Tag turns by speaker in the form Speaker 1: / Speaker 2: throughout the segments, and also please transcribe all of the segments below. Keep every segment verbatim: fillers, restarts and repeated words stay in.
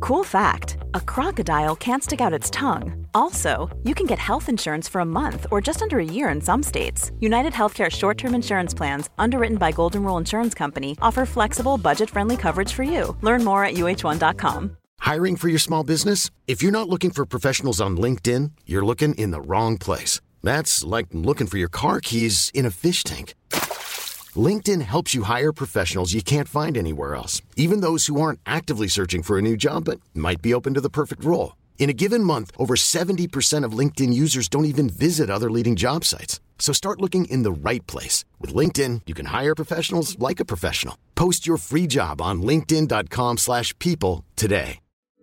Speaker 1: Cool fact, a crocodile can't stick out its tongue. Also, you can get health insurance for a month or just under a year in some states. United Healthcare short-term insurance plans, underwritten by Golden Rule Insurance Company, offer flexible, budget-friendly coverage for you. Learn more at U H one dot com.
Speaker 2: Hiring for your small business? If you're not looking for professionals on LinkedIn, you're looking in the wrong place. That's like looking for your car keys in a fish tank. LinkedIn helps you hire professionals you can't find anywhere else, even those who aren't actively searching for a new job but might be open to the perfect role. In a given month, over seventy percent of LinkedIn users don't even visit other leading job sites. So start looking in the right place. With LinkedIn, you can hire professionals like a professional. Post your free job on linkedin dot com slash people today.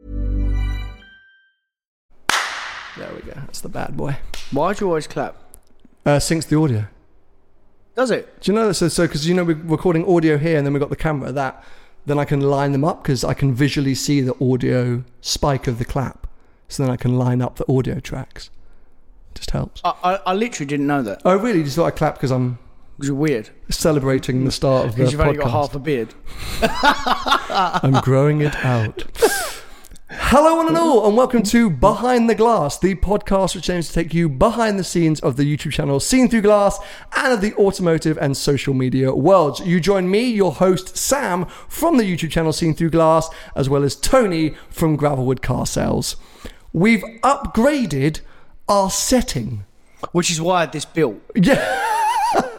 Speaker 3: There we go. That's the bad boy.
Speaker 4: Why do you always clap?
Speaker 3: Uh, syncs the audio.
Speaker 4: Does it?
Speaker 3: Do you know that? So, so because you know we're recording audio here, and then we've got the camera. That then I can line them up because I can visually see the audio spike of the clap. So then I can line up the audio tracks. It just helps.
Speaker 4: I, I, I literally didn't know that.
Speaker 3: Oh, really? You just thought I clapped because I'm
Speaker 4: Because you're weird.
Speaker 3: celebrating the start of the podcast.
Speaker 4: Because you've only got half a beard.
Speaker 3: I'm growing it out. Hello one and all, and welcome to Behind the Glass, the podcast which aims to take you behind the scenes of the YouTube channel Seen Through Glass and of the automotive and social media worlds. You join me, your host Sam, from the YouTube channel Seen Through Glass, as well as Tony from Gravelwood Car Sales. We've upgraded our setting.
Speaker 4: Which is why I had this built.
Speaker 3: Yeah.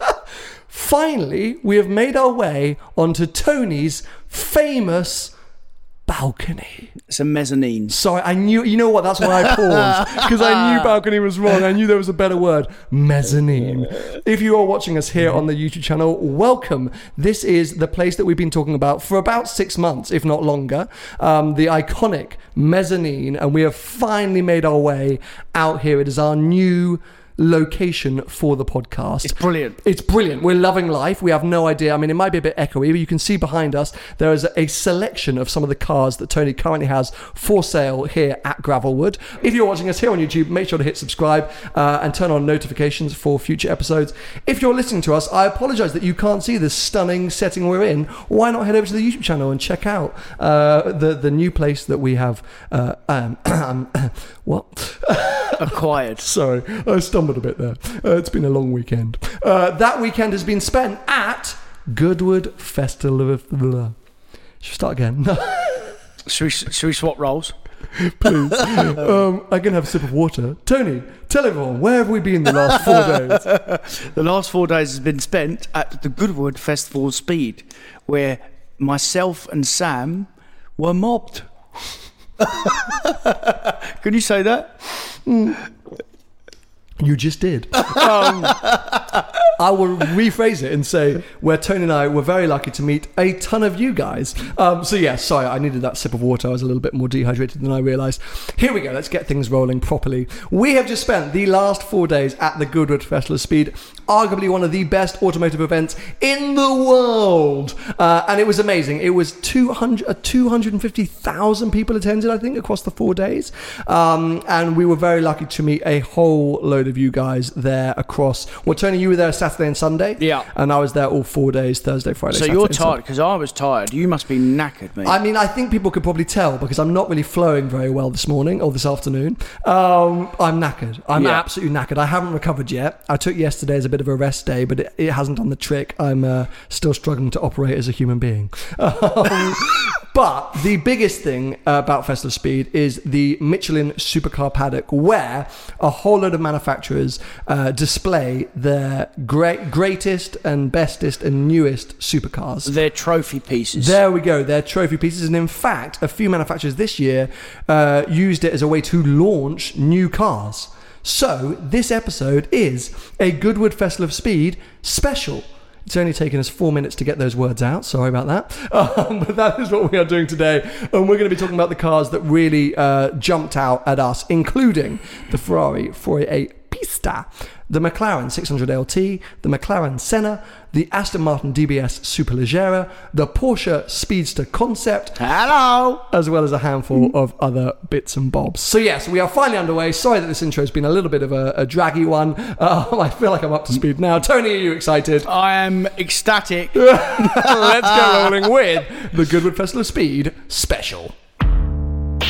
Speaker 3: Finally, we have made our way onto Tony's famous balcony.
Speaker 4: It's a mezzanine.
Speaker 3: Sorry, I knew, you know what, that's why I paused, because I knew balcony was wrong. I knew there was a better word, mezzanine. If you are watching us here on the YouTube channel, welcome. This is the place that we've been talking about for about six months, if not longer, um, the iconic mezzanine, and we have finally made our way out here. It is our new location for the podcast.
Speaker 4: It's brilliant.
Speaker 3: It's brilliant. We're loving life. We have no idea. I mean, it might be a bit echoey, but you can see behind us there is a selection of some of the cars that Tony currently has for sale here at Gravelwood. If you're watching us here on YouTube, make sure to hit subscribe uh, and turn on notifications for future episodes. If you're listening to us, I apologize that you can't see this stunning setting we're in. Why not head over to the YouTube channel and check out uh, the, the new place that we have uh, um, what?
Speaker 4: Acquired.
Speaker 3: Sorry, I stumbled a bit there. Uh, it's been a long weekend. Uh, that weekend has been spent at Goodwood Festival of... Blah. Should we start again?
Speaker 4: should, we, should we swap roles?
Speaker 3: Please. um, I can have a sip of water. Tony, tell everyone, where have we been the last four days?
Speaker 4: The last four days has been spent at the Goodwood Festival of Speed, where myself and Sam were mobbed. Can you say that?
Speaker 3: Mm. You just did. Um, I will rephrase it and say where Tony and I were very lucky to meet a ton of you guys. Um, so yeah, sorry, I needed that sip of water. I was a little bit more dehydrated than I realised. Here we go. Let's get things rolling properly. We have just spent the last four days at the Goodwood Festival of Speed, arguably one of the best automotive events in the world. Uh, and it was amazing. It was two hundred, uh, two hundred fifty thousand people attended, I think, across the four days. Um, and we were very lucky to meet a whole load of you guys there across... Well, Tony, you were there Saturday and Sunday.
Speaker 4: Yeah.
Speaker 3: And I was there all four days, Thursday, Friday,
Speaker 4: so
Speaker 3: Saturday.
Speaker 4: So you're tired, because I was tired. You must be knackered, mate.
Speaker 3: I mean, I think people could probably tell because I'm not really flowing very well this morning or this afternoon. Um, I'm knackered. I'm yeah. absolutely knackered. I haven't recovered yet. I took yesterday as a bit of a rest day, but it, it hasn't done the trick. I'm uh, still struggling to operate as a human being. Um, but the biggest thing uh, about Festival of Speed is the Michelin Supercar Paddock, where a whole load of manufacturers uh, display their great, greatest and bestest and newest supercars.
Speaker 4: Their trophy pieces.
Speaker 3: There we go, their trophy pieces. And in fact, a few manufacturers this year uh, used it as a way to launch new cars. So this episode is a Goodwood Festival of Speed special. It's only taken us four minutes to get those words out. Sorry about that. Um, but that is what we are doing today. And we're going to be talking about the cars that really uh, jumped out at us, including the Ferrari four eighty-eight Pista, the McLaren six hundred L T, the McLaren Senna, the Aston Martin D B S Superleggera, the Porsche Speedster Concept,
Speaker 4: hello,
Speaker 3: as well as a handful of other bits and bobs. So yes, we are finally underway. Sorry that this intro has been a little bit of a, a draggy one. Uh, I feel like I'm up to speed now. Tony, are you excited?
Speaker 4: I am ecstatic.
Speaker 3: Let's get rolling with the Goodwood Festival of Speed special.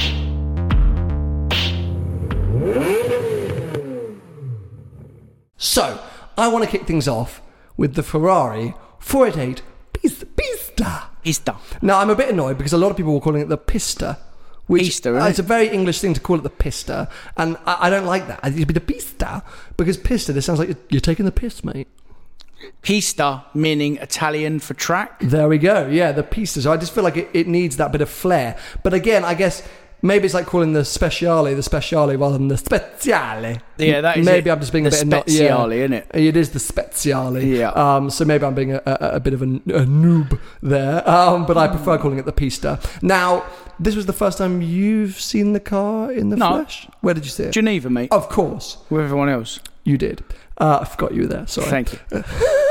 Speaker 3: So, I want to kick things off with the Ferrari four eighty-eight Pista.
Speaker 4: Pista.
Speaker 3: Now, I'm a bit annoyed because a lot of people were calling it the Pista. Which
Speaker 4: Pista, right?
Speaker 3: It's a very English thing to call it the Pista, and I, I don't like that. It should be the Pista, because Pista, this sounds like you're, you're taking the piss, mate.
Speaker 4: Pista, meaning Italian for track.
Speaker 3: There we go. Yeah, the Pista. So I just feel like it, it needs that bit of flair. But again, I guess maybe it's like calling the Speciale the Speciale rather than the Speziale.
Speaker 4: Yeah, that is
Speaker 3: Maybe
Speaker 4: it.
Speaker 3: I'm just being
Speaker 4: the
Speaker 3: a bit not,
Speaker 4: Speziale,
Speaker 3: yeah,
Speaker 4: isn't it?
Speaker 3: It is the Speziale.
Speaker 4: Yeah.
Speaker 3: Um, so maybe I'm being a, a, a bit of a, a noob there. Um, but I prefer calling it the Pista. Now, this was the first time you've seen the car in the
Speaker 4: No.
Speaker 3: flesh? Where did you see it?
Speaker 4: Geneva, mate.
Speaker 3: Of course.
Speaker 4: With everyone else.
Speaker 3: You did. Uh, I forgot you were there. Sorry.
Speaker 4: Thank you.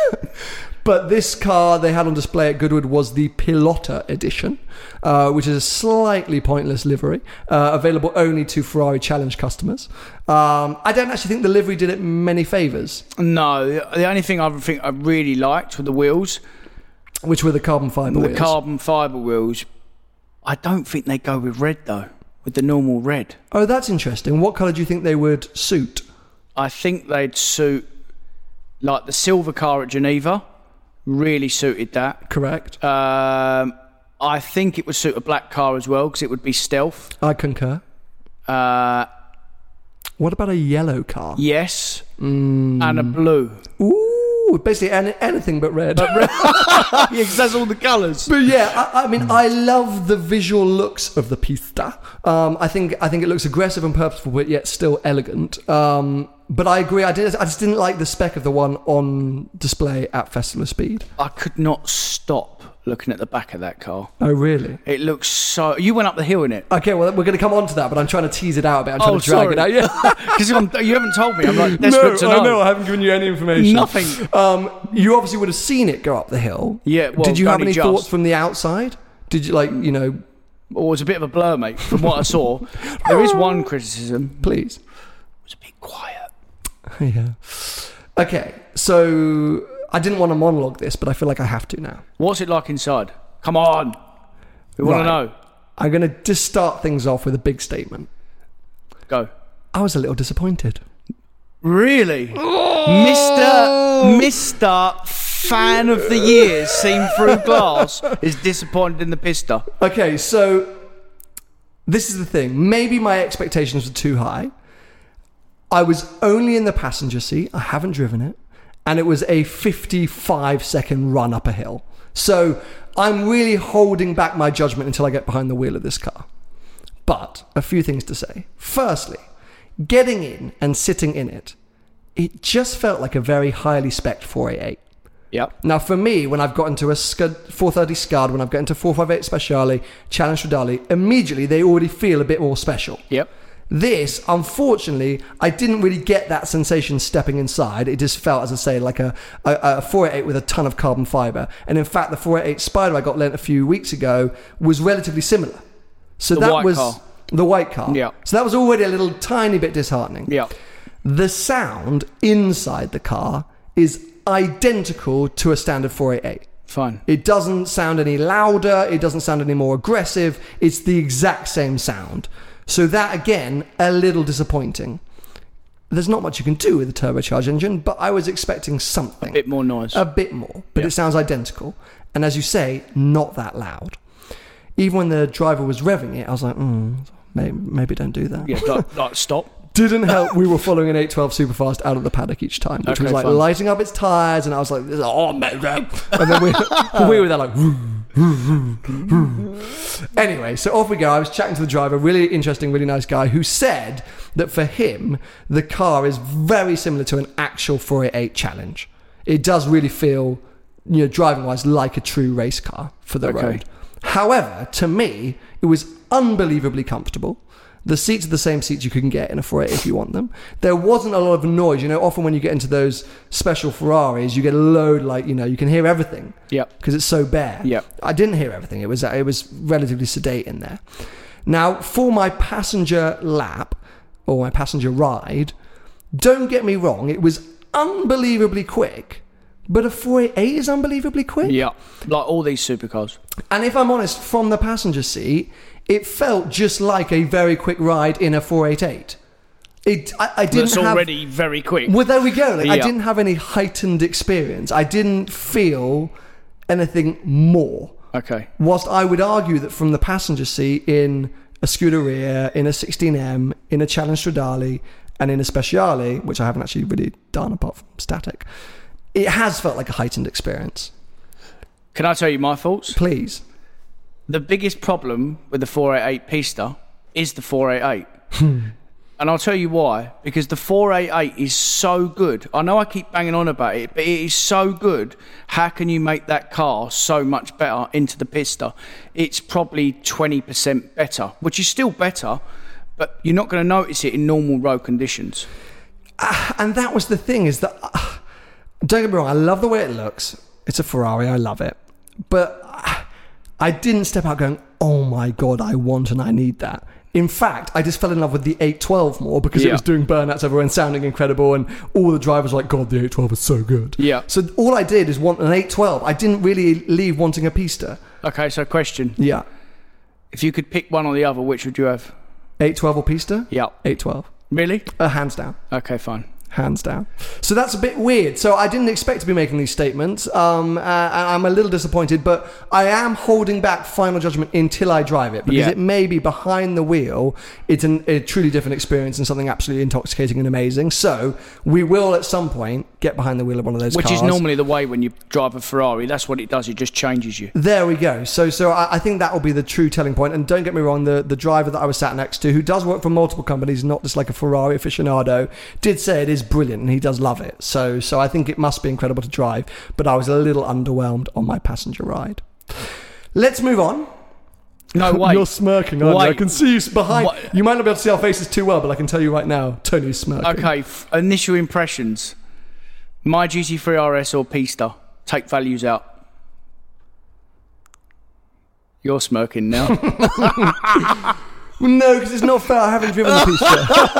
Speaker 3: But this car they had on display at Goodwood was the Pilota edition, uh, which is a slightly pointless livery, uh, available only to Ferrari Challenge customers. Um, I don't actually think the livery did it many favours.
Speaker 4: No, the only thing I think I really liked were the wheels.
Speaker 3: Which were the carbon fibre
Speaker 4: The
Speaker 3: wheels.
Speaker 4: carbon fibre wheels. I don't think they go with red, though, with the normal red.
Speaker 3: Oh, that's interesting. What colour do you think they would suit?
Speaker 4: I think they'd suit, like the silver car at Geneva, really suited that.
Speaker 3: Correct.
Speaker 4: Um, I think it would suit a black car as well, because it would be stealth.
Speaker 3: I concur.
Speaker 4: Uh,
Speaker 3: What about a yellow car?
Speaker 4: yes,
Speaker 3: Mm.
Speaker 4: and a blue.
Speaker 3: Ooh, basically any, anything but red.
Speaker 4: Yeah, because that's all the colours.
Speaker 3: But yeah, I, I mean, I love the visual looks of the Pista. Um, I think I think it looks aggressive and purposeful, but yet still elegant. Um, but I agree. I did. I just didn't like the spec of the one on display at Festival of Speed.
Speaker 4: I could not stop looking at the back of that car.
Speaker 3: Oh, really?
Speaker 4: It looks so... You went up the hill in it.
Speaker 3: Okay, well, we're going to come on to that, but I'm trying to tease it out a bit. I'm trying
Speaker 4: Oh,
Speaker 3: to drag
Speaker 4: sorry.
Speaker 3: it out. Yeah.
Speaker 4: Because you haven't told me. I'm like desperate to know.
Speaker 3: I know. I haven't given you any information.
Speaker 4: Nothing.
Speaker 3: Um, you obviously would have seen it go up the hill.
Speaker 4: Yeah, well,
Speaker 3: Did you have
Speaker 4: only
Speaker 3: any
Speaker 4: just.
Speaker 3: thoughts from the outside? Did you, like, you know...
Speaker 4: Well, it was a bit of a blur, mate, from what I saw. There is one criticism.
Speaker 3: Please.
Speaker 4: It was a bit quiet.
Speaker 3: Yeah. Okay, so I didn't want to monologue this, but I feel like I have to now.
Speaker 4: What's it like inside? Come on. We want
Speaker 3: Right.
Speaker 4: to know.
Speaker 3: I'm going to just start things off with a big statement.
Speaker 4: Go.
Speaker 3: I was a little disappointed.
Speaker 4: Really? Mister Mister Fan of the Year seen through glass is disappointed in the Pista.
Speaker 3: Okay, so this is the thing. Maybe my expectations were too high. I was only in the passenger seat. I haven't driven it. And it was a fifty-five second run up a hill. So I'm really holding back my judgment until I get behind the wheel of this car. But a few things to say. Firstly, getting in and sitting in it, it just felt like a very highly spec'd four eighty-eight.
Speaker 4: Yep.
Speaker 3: Now, for me, when I've got into a Scud, four thirty Scud, when I've got into four fifty-eight Speciale, Challenge Stradale, immediately they already feel a bit more special.
Speaker 4: Yep.
Speaker 3: This, unfortunately, I didn't really get that sensation stepping inside. It just felt, as I say, like a, a, a four eighty-eight with a ton of carbon fibre. And in fact, the four eighty-eight Spider I got lent a few weeks ago was relatively similar. So
Speaker 4: The
Speaker 3: that
Speaker 4: white
Speaker 3: was
Speaker 4: car.
Speaker 3: the white car.
Speaker 4: Yeah.
Speaker 3: So that was already a little tiny bit disheartening.
Speaker 4: Yeah.
Speaker 3: The sound inside the car is identical to a standard four eighty-eight.
Speaker 4: Fine.
Speaker 3: It doesn't sound any louder. It doesn't sound any more aggressive. It's the exact same sound. So that, again, a little disappointing. There's not much you can do with a turbocharged engine, but I was expecting something.
Speaker 4: A bit more noise.
Speaker 3: A bit more. But
Speaker 4: Yeah.
Speaker 3: it sounds identical. And as you say, not that loud. Even when the driver was revving it, I was like, hmm, maybe, maybe don't do that.
Speaker 4: Yeah, like, like stop.
Speaker 3: Didn't help. We were following an eight twelve Superfast out of the paddock each time, which
Speaker 4: Okay,
Speaker 3: was like
Speaker 4: fine.
Speaker 3: lighting up its tyres, and I was like, oh, man. And then we, we were there like, anyway, so off we go. I was chatting to the driver, really interesting, really nice guy, who said that for him, the car is very similar to an actual four eighty-eight Challenge. It does really feel, you know, driving-wise, like a true race car for the
Speaker 4: Okay.
Speaker 3: road. However, to me, it was unbelievably comfortable. The seats are the same seats you can get in a four eighty if you want them. There wasn't a lot of noise. You know, often when you get into those special Ferraris, you get a load, like, you know, you can hear everything.
Speaker 4: Yep.
Speaker 3: Because it's so bare.
Speaker 4: Yep.
Speaker 3: I didn't hear everything. It was it was relatively sedate in there. Now, for my passenger lap, or my passenger ride, don't get me wrong, it was unbelievably quick. But a four eighty-eight is unbelievably quick.
Speaker 4: Yeah. Like all these supercars.
Speaker 3: And if I'm honest, from the passenger seat, it felt just like a very quick ride in a four eighty-eight. It, I, I didn't
Speaker 4: That's
Speaker 3: have,
Speaker 4: already very quick.
Speaker 3: Well, there we go. Like, I
Speaker 4: Yeah.
Speaker 3: didn't have any heightened experience. I didn't feel anything more.
Speaker 4: Okay.
Speaker 3: Whilst I would argue that from the passenger seat in a Scuderia, in a sixteen M, in a Challenge Stradale, and in a Speciale, which I haven't actually really done apart from static, it has felt like a heightened experience.
Speaker 4: Can I tell you my thoughts?
Speaker 3: Please.
Speaker 4: The biggest problem with the four eighty-eight Pista is the four eighty-eight. And I'll tell you why. Because the four eighty-eight is so good. I know I keep banging on about it, but it is so good. How can you make that car so much better into the Pista? It's probably twenty percent better, which is still better, but you're not going to notice it in normal road conditions.
Speaker 3: Uh, and that was the thing, is that... Uh, don't get me wrong, I love the way it looks. It's a Ferrari, I love it. But uh, I didn't step out going, oh my God, I want and I need that. In fact, I just fell in love with the eight twelve more because
Speaker 4: Yeah.
Speaker 3: it was doing burnouts everywhere and sounding incredible, and all the drivers were like, God, the eight twelve is so good.
Speaker 4: Yeah.
Speaker 3: So all I did is want an eight twelve. I didn't really leave wanting a Pista.
Speaker 4: Okay, so question.
Speaker 3: Yeah.
Speaker 4: If you could pick one or the other, which would you have?
Speaker 3: eight twelve or Pista?
Speaker 4: Yeah.
Speaker 3: eight twelve.
Speaker 4: Really?
Speaker 3: Uh, hands down.
Speaker 4: Okay, fine.
Speaker 3: Hands down. So that's a bit weird. So I didn't expect to be making these statements. Um, uh, and I'm a little disappointed, but I am holding back final judgment until I drive it, because
Speaker 4: Yeah.
Speaker 3: it may be behind the wheel. It's an, a truly different experience and something absolutely intoxicating and amazing. So we will at some point get behind the wheel of one of those
Speaker 4: Which
Speaker 3: cars.
Speaker 4: is normally the way when you drive a Ferrari. That's what it does. It just changes you.
Speaker 3: There we go. So, so I, I think that will be the true telling point. And don't get me wrong, the, the driver that I was sat next to, who does work for multiple companies, not just like a Ferrari aficionado, did say it is brilliant and he does love it. So, so I think it must be incredible to drive. But I was a little underwhelmed on my passenger ride. Let's move on.
Speaker 4: No, wait.
Speaker 3: You're smirking, aren't you? I
Speaker 4: Wait.
Speaker 3: can see you behind.
Speaker 4: What?
Speaker 3: You might not be able to see our faces too well, but I can tell you right now, Tony's smirking.
Speaker 4: Okay, f- initial impressions. My G T three R S or Pista? Take values out. You're smirking now.
Speaker 3: No, because it's not fair. I haven't driven the Pista.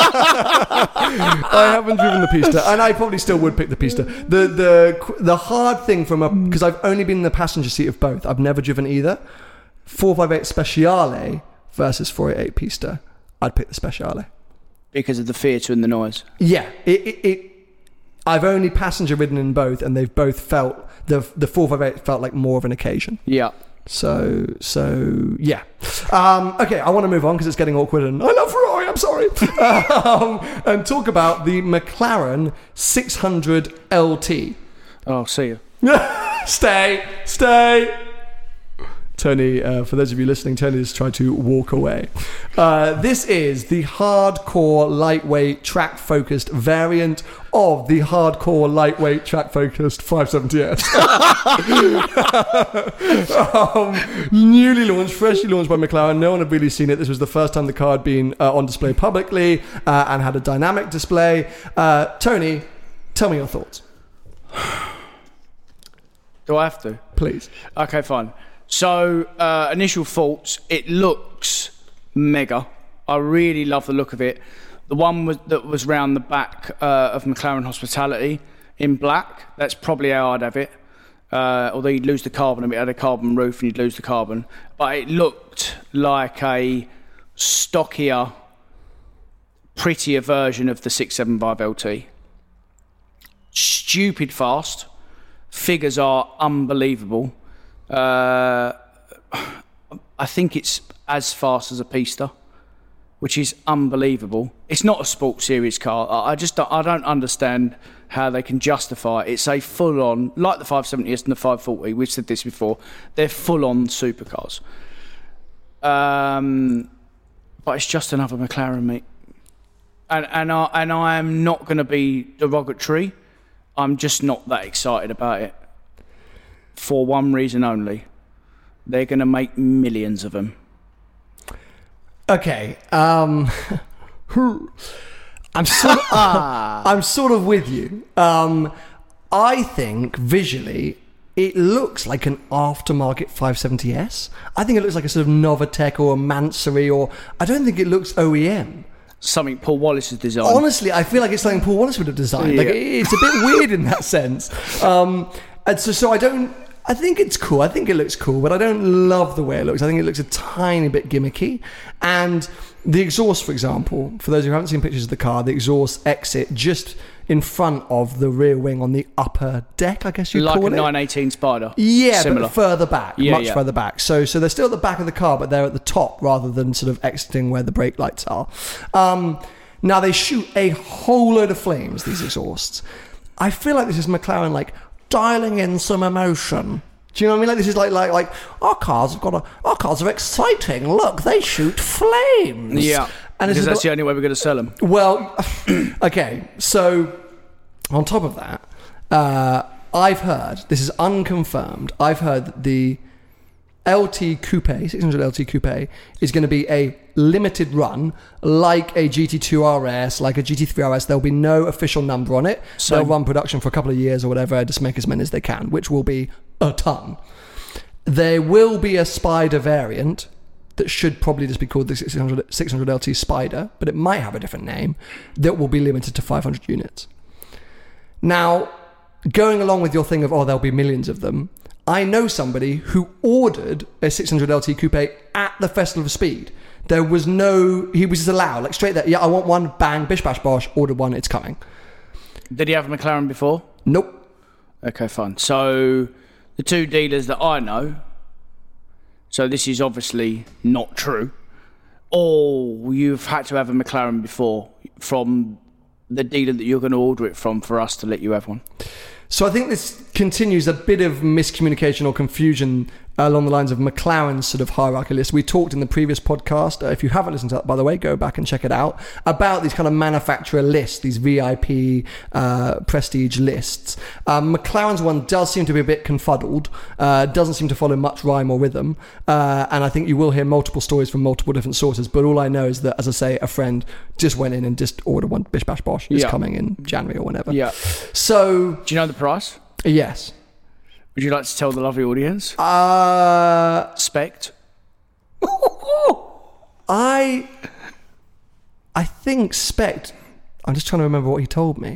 Speaker 3: I haven't driven the Pista, and I probably still would pick the Pista. The the the hard thing from a, because I've only been in the passenger seat of both. I've never driven either. four fifty-eight Speciale versus four eighty-eight Pista. I'd pick the Speciale.
Speaker 4: Because of the theatre and the noise.
Speaker 3: Yeah, it, it, it I've only passenger ridden in both, and they've both felt the the four fifty-eight felt like more of an occasion.
Speaker 4: Yeah.
Speaker 3: So, so yeah. Um, okay, I want to move on because it's getting awkward, and I love Ferrari. I'm sorry. um, and talk about the McLaren six hundred L T.
Speaker 4: Oh, see you.
Speaker 3: Stay, stay. Tony, uh, for those of you listening, Tony has tried to walk away. Uh, this is the hardcore, lightweight, track-focused variant of the hardcore, lightweight, track-focused five seventy S. um, newly launched, freshly launched by McLaren. No one had really seen it. This was the first time the car had been uh, on display publicly uh, and had a dynamic display. Uh, Tony, tell me your thoughts.
Speaker 4: Do I have to?
Speaker 3: Please.
Speaker 4: Okay, fine. So, uh, initial thoughts, it looks mega. I really love the look of it. The one was, that was round the back uh, of McLaren Hospitality in black, that's probably how I'd have it. Uh, although you'd lose the carbon a bit, it had a carbon roof and you'd lose the carbon. But it looked like a stockier, prettier version of the six seventy-five L T. Stupid fast. Figures are unbelievable. Uh, I think it's as fast as a Pista, which is unbelievable. It's not a sports series car. I just don't, I don't understand how they can justify it. It's a full-on, like the five seventy S and the five forty. We've said this before. They're full-on supercars. Um, but it's just another McLaren, mate. And and I and I am not going to be derogatory. I'm just not that excited about it. For one reason only. They're going to make millions of them.
Speaker 3: Okay. Um, I'm sort of, I'm sort of with you. Um, I think visually it looks like an aftermarket five seventy S. I think it looks like a sort of Novatec or a Mansory, or I don't think it looks O E M.
Speaker 4: Something Paul Wallace has designed.
Speaker 3: Honestly, I feel like it's something Paul Wallace would have designed.
Speaker 4: Yeah.
Speaker 3: Like, it's a bit weird in that sense. Um, and so, so I don't... I think it's cool. I think it looks cool, but I don't love the way it looks. I think it looks a tiny bit gimmicky. And The exhaust, for example, for those who haven't seen pictures of the car, the exhaust exit just in front of the rear wing on the upper deck, I guess you'd
Speaker 4: like
Speaker 3: call it.
Speaker 4: Like a nine eighteen Spider.
Speaker 3: Yeah,
Speaker 4: Similar.
Speaker 3: but further back,
Speaker 4: yeah,
Speaker 3: much
Speaker 4: yeah.
Speaker 3: further back. So so they're still at the back of the car, but they're at the top rather than sort of exiting where the brake lights are. Um, now, they shoot a whole load of flames, these exhausts. I feel like this is McLaren, like, dialing in some emotion. Do you know what I mean? Like, this is like, like, like our cars have got a, our cars are exciting. Look, they shoot flames.
Speaker 4: Yeah,
Speaker 3: and
Speaker 4: because that's
Speaker 3: bit,
Speaker 4: the only way we're going to sell them.
Speaker 3: Well, okay, so on top of that, uh, I've heard, this is unconfirmed, I've heard that the L T Coupe, six hundred L T Coupe, is going to be a limited run, like a G T two R S, like a G T three R S. There'll be no official number on it. So they'll run production for a couple of years or whatever, just make as many as they can, which will be a ton. There will be a Spider variant that should probably just be called the six hundred, six hundred L T Spider, but it might have a different name, that will be limited to five hundred units. Now, going along with your thing of, oh, there'll be millions of them, I know somebody who ordered a six hundred L T Coupe at the Festival of Speed. There was no... He was just allowed, like straight there. Yeah, I want one, bang, bish, bash, bosh, ordered one, it's coming.
Speaker 4: Did he have a McLaren before?
Speaker 3: Nope.
Speaker 4: Okay, fine. So, the two dealers that I know, so this is obviously not true, or you've had to have a McLaren before from the dealer that you're going to order it from for us to let you have one.
Speaker 3: So I think this continues a bit of miscommunication or confusion along the lines of McLaren's sort of hierarchy list. We talked in the previous podcast, uh, if you haven't listened to that, by the way, go back and check it out, about these kind of manufacturer lists, these V I P uh, prestige lists. Um, McLaren's one does seem to be a bit confuddled, uh, doesn't seem to follow much rhyme or rhythm, uh, and I think you will hear multiple stories from multiple different sources, but all I know is that, as I say, a friend just went in and just ordered one, bish bash bosh, it's
Speaker 4: yeah.
Speaker 3: coming in January or whenever.
Speaker 4: Yeah.
Speaker 3: So...
Speaker 4: Do you know the price?
Speaker 3: Yes.
Speaker 4: Would you like to tell the lovely audience?
Speaker 3: Uh,
Speaker 4: Spect.
Speaker 3: I, I think Spect. I'm just trying to remember what he told me.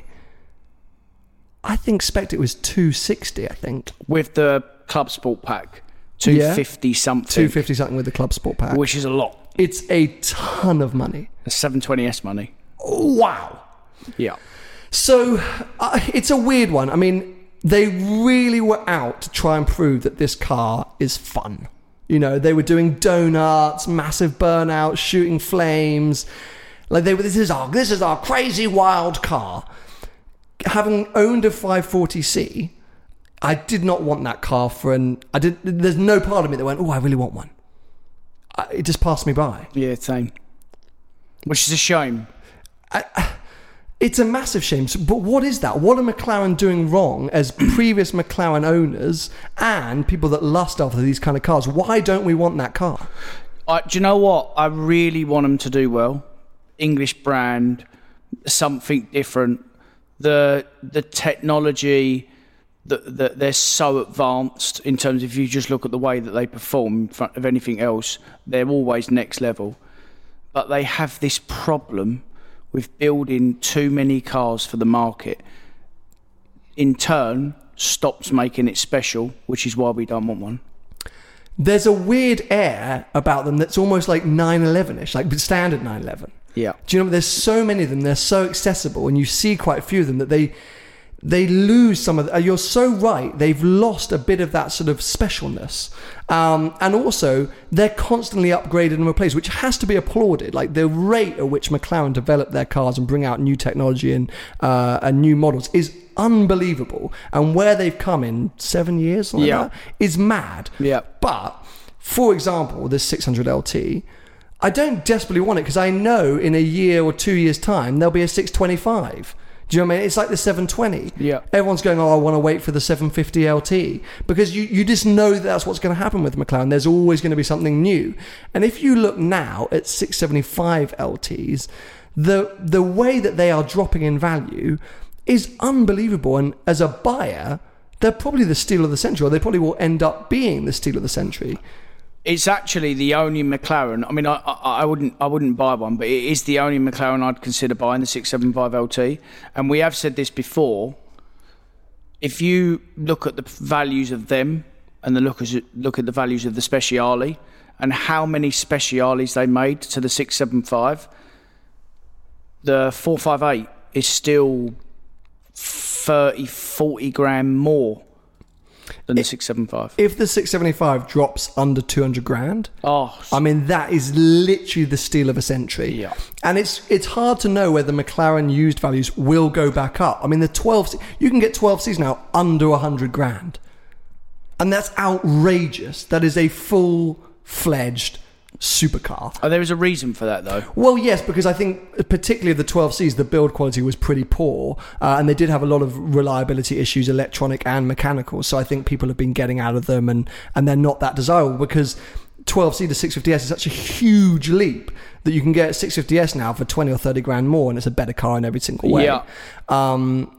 Speaker 3: I think Spect it was two sixty. I think
Speaker 4: with the Club Sport pack, two fifty yeah. something.
Speaker 3: Two fifty something with the Club Sport pack,
Speaker 4: which is a lot.
Speaker 3: It's a ton of money.
Speaker 4: It's seven twenty S money.
Speaker 3: Wow.
Speaker 4: Yeah.
Speaker 3: So uh, it's a weird one. I mean. They really were out to try and prove that this car is fun. You know, they were doing donuts, massive burnouts, shooting flames. Like they were, this is our, this is our crazy wild car. Having owned a five forty C, I did not want that car for an. I did. There's no part of me that went, oh, I really want one. I, it just passed me by.
Speaker 4: Yeah, same. Which is a shame.
Speaker 3: I, I, It's a massive shame. But what is that? What are McLaren doing wrong as previous McLaren owners and people that lust after these kind of cars? Why don't we want that car?
Speaker 4: Uh, do you know what? I really want them to do well. English brand, something different. The the technology, that the, they're so advanced in terms of if you just look at the way that they perform in front of anything else, they're always next level. But they have this problem with building too many cars for the market, in turn, stops making it special, which is why we don't want one.
Speaker 3: There's a weird air about them that's almost like nine eleven-ish, like standard nine eleven.
Speaker 4: Yeah.
Speaker 3: Do you know, there's so many of them, they're so accessible, and you see quite a few of them that they they lose some of the, you're so right, they've lost a bit of that sort of specialness. Um, and also, they're constantly upgraded and replaced, which has to be applauded. Like, the rate at which McLaren develop their cars and bring out new technology and, uh, and new models is unbelievable. And where they've come in seven years like
Speaker 4: yeah.
Speaker 3: that is mad.
Speaker 4: Yeah.
Speaker 3: But, for example, this six hundred L T, I don't desperately want it because I know in a year or two years' time, there'll be a six twenty-five. Do you know what I mean? It's like the seven twenty.
Speaker 4: Yeah.
Speaker 3: Everyone's going, oh, I want to wait for the seven fifty L T. Because you, you just know that that's what's going to happen with McLaren. There's always going to be something new. And if you look now at six seventy-five L Ts, the the way that they are dropping in value is unbelievable. And as a buyer, they're probably the steal of the century, or they probably will end up being the steal of the century.
Speaker 4: It's actually the only McLaren. I mean, I, I, I wouldn't, I wouldn't buy one, but it is the only McLaren I'd consider buying, the six seventy-five L T. And we have said this before. If you look at the values of them and the look at look at the values of the Speciale, and how many speciales they made to the six seventy-five, the four fifty-eight is still thirty, forty grand more than the it, six seventy-five.
Speaker 3: If the six seventy-five drops under two hundred grand,
Speaker 4: oh,
Speaker 3: I mean, that is literally the steal of a century.
Speaker 4: Yeah.
Speaker 3: And it's it's hard to know whether McLaren used values will go back up. I mean, the twelve, you can get twelve Cs now under one hundred grand. And that's outrageous. That is a full-fledged supercar.
Speaker 4: Oh, there is a reason for that, though.
Speaker 3: Well, yes, because I think particularly of the twelve Cs, the build quality was pretty poor, uh, and they did have a lot of reliability issues, electronic and mechanical. So I think people have been getting out of them, and, and they're not that desirable because twelve C to six fifty S is such a huge leap that you can get a six fifty S now for twenty or thirty grand more, and it's a better car in every single way.
Speaker 4: Yeah.
Speaker 3: Um,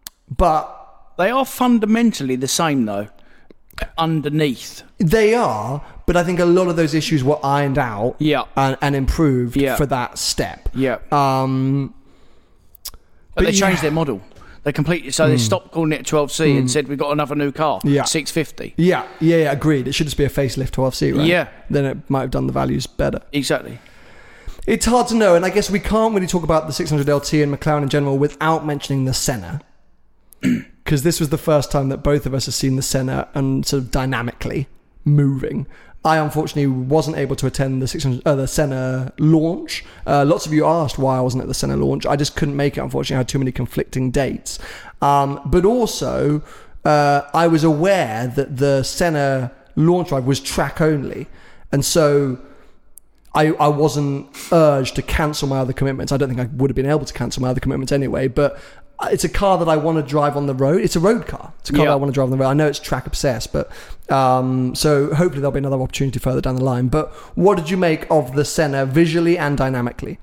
Speaker 3: but
Speaker 4: they are fundamentally the same, though. Underneath
Speaker 3: they are, but I think a lot of those issues were ironed out
Speaker 4: yeah.
Speaker 3: and, and improved
Speaker 4: yeah.
Speaker 3: for that step.
Speaker 4: Yeah.
Speaker 3: Um,
Speaker 4: but,
Speaker 3: but
Speaker 4: they
Speaker 3: yeah.
Speaker 4: changed their model. They completely so mm. they stopped calling it twelve C mm. and said we've got another new car.
Speaker 3: Yeah.
Speaker 4: six fifty.
Speaker 3: Yeah, yeah, yeah, agreed. It should just be a facelift twelve C, right?
Speaker 4: Yeah.
Speaker 3: Then it might have done the values better.
Speaker 4: Exactly.
Speaker 3: It's hard to know, and I guess we can't really talk about the six hundred L T and McLaren in general without mentioning the Senna. Because this was the first time that both of us have seen the Senna and sort of dynamically moving. I unfortunately wasn't able to attend the six hundred, uh, the Senna launch. Uh, lots of you asked why I wasn't at the Senna launch. I just couldn't make it, unfortunately. I had too many conflicting dates. Um, but also, uh, I was aware that the Senna launch drive was track only. And so I, I wasn't urged to cancel my other commitments. I don't think I would have been able to cancel my other commitments anyway, but it's a car that I want to drive on the road. It's a road car. It's a car
Speaker 4: yeah.
Speaker 3: that I want to drive on the road. I know it's track obsessed, but um, so hopefully there'll be another opportunity further down the line. But what did you make of the Senna visually and dynamically?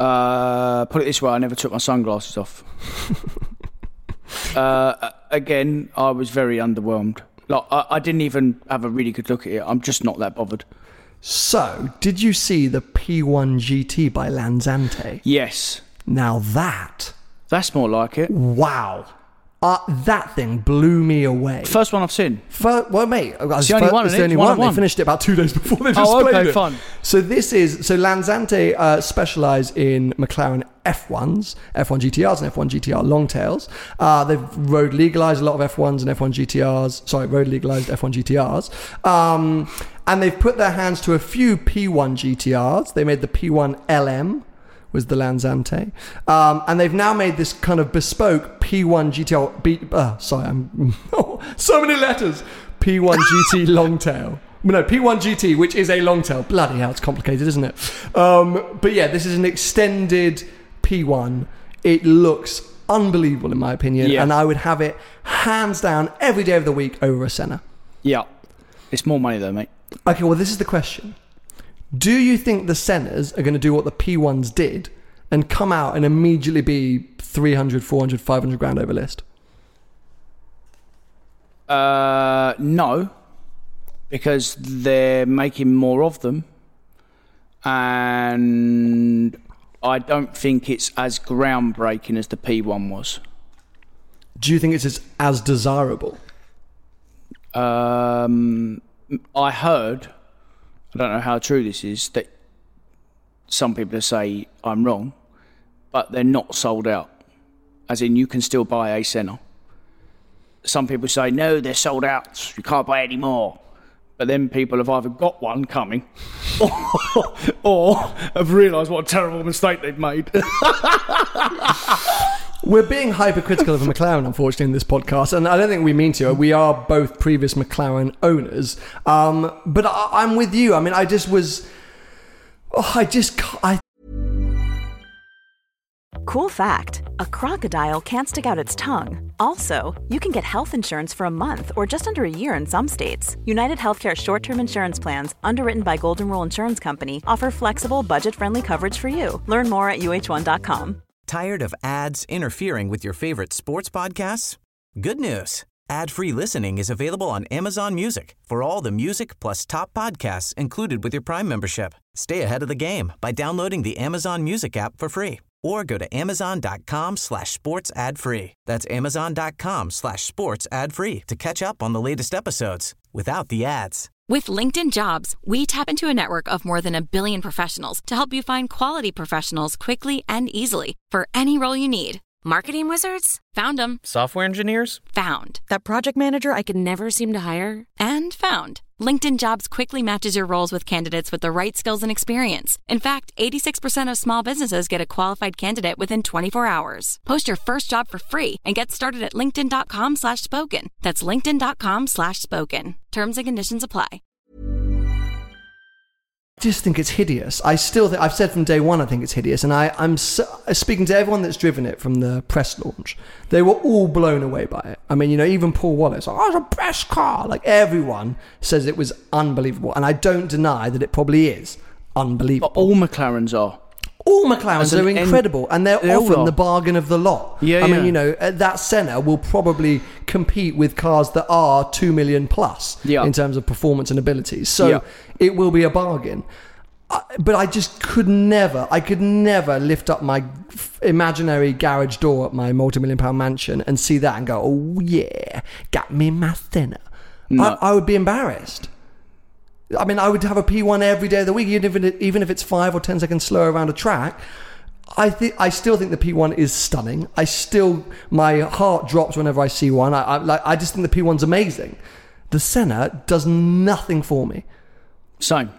Speaker 4: Uh, put it this way, I never took my sunglasses off. uh, again, I was very underwhelmed. Like, I, I didn't even have a really good look at it. I'm just not that bothered.
Speaker 3: So, did you see the P one G T by Lanzante?
Speaker 4: Yes.
Speaker 3: Now that...
Speaker 4: That's more like it.
Speaker 3: Wow. Uh, that thing blew me away.
Speaker 4: First one I've seen.
Speaker 3: First, well, mate,
Speaker 4: it's the only one.
Speaker 3: It's the only
Speaker 4: one.
Speaker 3: one.
Speaker 4: one.
Speaker 3: They finished it about two days before they just
Speaker 4: oh,
Speaker 3: played
Speaker 4: okay,
Speaker 3: it.
Speaker 4: fun.
Speaker 3: So this is so Lanzante uh, specialise in McLaren F ones, F one G T Rs, and F one G T R longtails. Uh, they've road legalised a lot of F ones and F one G T Rs. Sorry, road legalised F one G T Rs. Um, and they've put their hands to a few P one G T Rs. They made the P one L M. Was the Lanzante. Um, and they've now made this kind of bespoke P one G T R... B, uh, sorry, I'm... so many letters. P one G T Longtail. No, P one G T, which is a longtail. Bloody hell, it's complicated, isn't it? Um, but yeah, this is an extended P one. It looks unbelievable, in my opinion.
Speaker 4: Yeah.
Speaker 3: And I would have it hands down every day of the week over a Senna.
Speaker 4: Yeah. It's more money, though, mate.
Speaker 3: Okay, well, this is the question. Do you think the Sennas are going to do what the P ones did and come out and immediately be three hundred, four hundred, five hundred grand over list?
Speaker 4: Uh, no, because they're making more of them, and I don't think it's as groundbreaking as the P one was.
Speaker 3: Do you think it's as, as desirable?
Speaker 4: Um, I heard... I don't know how true this is, that some people say I'm wrong, but they're not sold out. As in, you can still buy a Senna. Some people say, no, they're sold out. You can't buy any more. But then people have either got one coming or, or have realised what a terrible mistake they've made.
Speaker 3: We're being hypercritical of McLaren, unfortunately, in this podcast, and I don't think we mean to. We are both previous McLaren owners, um, but I, I'm with you. I mean, I just was... Oh, I just... I.
Speaker 1: Cool fact, a crocodile can't stick out its tongue. Also, you can get health insurance for a month or just under a year in some states. United Healthcare short-term insurance plans, underwritten by Golden Rule Insurance Company, offer flexible, budget-friendly coverage for you. Learn more at U H one dot com.
Speaker 5: Tired of ads interfering with your favorite sports podcasts? Good news. Ad-free listening is available on Amazon Music for all the music plus top podcasts included with your Prime membership. Stay ahead of the game by downloading the Amazon Music app for free or go to amazon.com slash sports ad free. That's amazon.com slash sports ad free to catch up on the latest episodes without the ads.
Speaker 6: With LinkedIn Jobs, we tap into a network of more than a billion professionals to help you find quality professionals quickly and easily for any role you need. Marketing wizards? Found them.
Speaker 7: Software engineers?
Speaker 6: Found. That project manager I could never seem to hire? And found. LinkedIn Jobs quickly matches your roles with candidates with the right skills and experience. In fact, eighty-six percent of small businesses get a qualified candidate within twenty-four hours. Post your first job for free and get started at linkedin.com slash spoken. That's linkedin.com slash spoken. Terms and conditions apply.
Speaker 3: I just think it's hideous. I still think, I've said from day one, I think it's hideous. And I, I'm so, speaking to everyone that's driven it from the press launch. They were all blown away by it. I mean, you know, even Paul Wallace, like, oh, it's a best car. Like, everyone says it was unbelievable. And I don't deny that it probably is unbelievable.
Speaker 4: But all McLarens are.
Speaker 3: All McLarens are incredible, en- and they're, they're often the bargain of the lot.
Speaker 4: Yeah,
Speaker 3: I
Speaker 4: yeah.
Speaker 3: mean, you know, that Senna will probably compete with cars that are two million plus
Speaker 4: yeah.
Speaker 3: in terms of performance and abilities. So
Speaker 4: yeah.
Speaker 3: it will be a bargain. I, but I just could never, I could never lift up my f- imaginary garage door at my multi-million pound mansion and see that and go, oh yeah, got me my Senna. No. I, I would be embarrassed. I mean, I would have a P one every day of the week, even if, it, even if it's five or ten seconds slower around a track. I think I still think the P one is stunning. I still, my heart drops whenever I see one. I, I like. I just think the P one's amazing. The Senna does nothing for me.
Speaker 4: Same.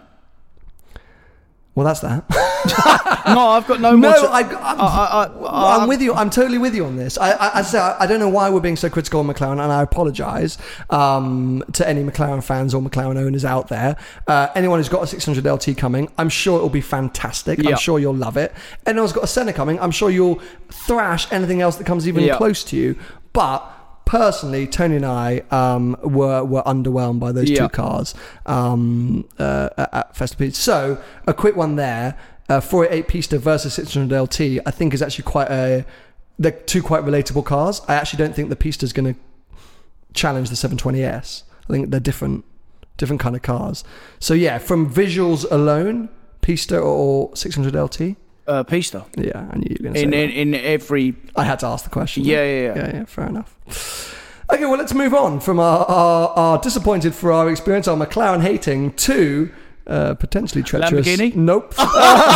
Speaker 3: Well, that's that.
Speaker 4: no, I've got no more.
Speaker 3: No,
Speaker 4: to,
Speaker 3: I, I'm,
Speaker 4: I, I, I,
Speaker 3: I'm with you. I'm totally with you on this. I, I, I say I don't know why we're being so critical of McLaren, and I apologise um, to any McLaren fans or McLaren owners out there. Uh, anyone who's got a six hundred L T coming, I'm sure it'll be fantastic.
Speaker 4: Yeah.
Speaker 3: I'm sure you'll love it. Anyone's got a Senna coming, I'm sure you'll thrash anything else that comes even
Speaker 4: yeah.
Speaker 3: close to you. But personally, Tony and I um, were were underwhelmed by those
Speaker 4: yeah.
Speaker 3: two cars um, uh, at Festival. So a quick one there. Uh, four eighty-eight Pista versus six hundred L T, I think is actually quite a... They're two quite relatable cars. I actually don't think the Pista's going to challenge the seven twenty S. I think they're different, different kind of cars. So yeah, from visuals alone, Pista or six hundred L T?
Speaker 4: Uh, Pista.
Speaker 3: Yeah, I knew you were going to say
Speaker 4: in,
Speaker 3: that.
Speaker 4: In, in every...
Speaker 3: I had to ask the question.
Speaker 4: Yeah, yeah, yeah.
Speaker 3: Yeah, yeah, fair enough. Okay, well, let's move on from our, our, our disappointed for our experience, our McLaren hating, to... Uh, potentially treacherous.
Speaker 4: Lamborghini?
Speaker 3: Nope. so,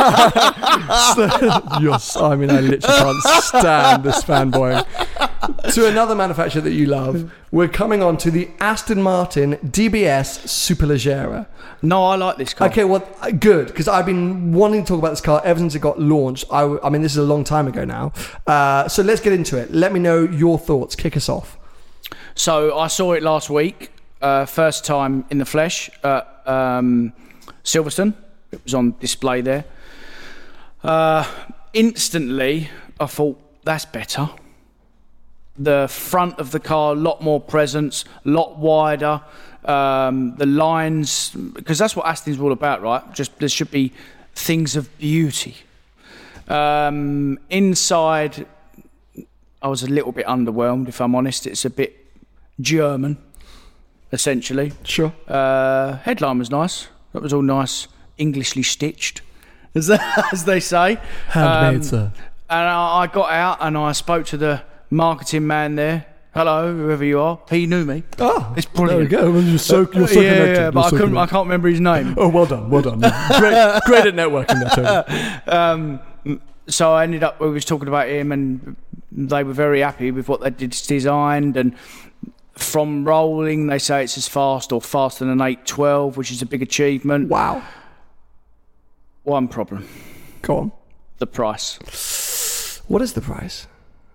Speaker 3: yes, I mean, I literally can't stand this fanboy. To another manufacturer that you love, we're coming on to the Aston Martin D B S Superleggera.
Speaker 4: No, I like this car.
Speaker 3: Okay, well, good, because I've been wanting to talk about this car ever since it got launched. I, I mean, this is a long time ago now. Uh, so let's get into it. Let me know your thoughts. Kick us off.
Speaker 4: So I saw it last week, uh, first time in the flesh. Uh, um, Silverstone, it was on display there. Uh, instantly, I thought, that's better. The front of the car, a lot more presence, a lot wider. Um, the lines, because that's what Aston's all about, right? Just there should be things of beauty. Um, inside, I was a little bit underwhelmed, if I'm honest. It's a bit German, essentially.
Speaker 3: Sure.
Speaker 4: Uh, headline was nice. That was all nice, Englishly stitched, as they, as they say.
Speaker 3: Handmade,
Speaker 4: um,
Speaker 3: sir.
Speaker 4: And I, I got out and I spoke to the marketing man there. Hello, whoever you are. He knew me.
Speaker 3: Oh,
Speaker 4: it's brilliant.
Speaker 3: There we go. You're so, you're so
Speaker 4: yeah,
Speaker 3: connected.
Speaker 4: Yeah, but
Speaker 3: you're
Speaker 4: I,
Speaker 3: so
Speaker 4: couldn't, I
Speaker 3: connected.
Speaker 4: can't remember his name.
Speaker 3: Oh, well done, well done. Great, great at networking there, Tony.
Speaker 4: Um, so I ended up, we was talking about him and they were very happy with what they did designed, and from rolling, they say it's as fast or faster than an eight twelve, which is a big achievement.
Speaker 3: Wow.
Speaker 4: One problem.
Speaker 3: Go on.
Speaker 4: The price.
Speaker 3: What is the price?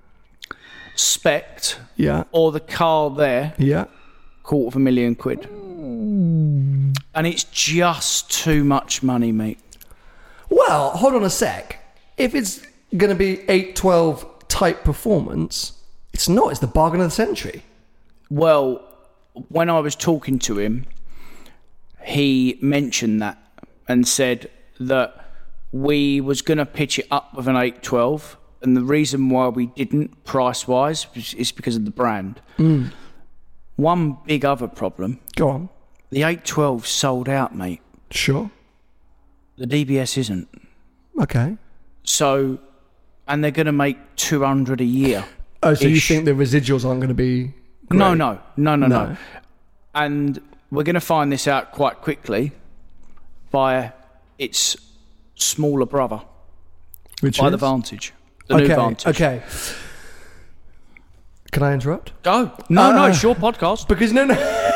Speaker 4: Spec
Speaker 3: Yeah.
Speaker 4: or the car there,
Speaker 3: Yeah.
Speaker 4: quarter of a million quid. And it's just too much money, mate.
Speaker 3: Well, hold on a sec. If it's going to be eight twelve type performance, it's not. It's the bargain of the century.
Speaker 4: Well, when I was talking to him, he mentioned that and said that we was going to pitch it up with an eight twelve, and the reason why we didn't, price-wise, is because of the brand.
Speaker 3: Mm.
Speaker 4: One big other problem.
Speaker 3: Go on.
Speaker 4: The eight twelve sold out, mate.
Speaker 3: Sure.
Speaker 4: The D B S isn't.
Speaker 3: Okay.
Speaker 4: So, and they're going to make two hundred a year.
Speaker 3: Oh, so you
Speaker 4: Ish.
Speaker 3: think the residuals aren't going to be great?
Speaker 4: No, no, no, no, no,
Speaker 3: No.
Speaker 4: And we're going to find this out quite quickly by its smaller brother,
Speaker 3: Which
Speaker 4: by
Speaker 3: is?
Speaker 4: the Vantage, the
Speaker 3: okay,
Speaker 4: new Vantage.
Speaker 3: Okay. Can I interrupt?
Speaker 4: Go. No,
Speaker 3: Uh,
Speaker 4: no, it's your podcast.
Speaker 3: Because no, no.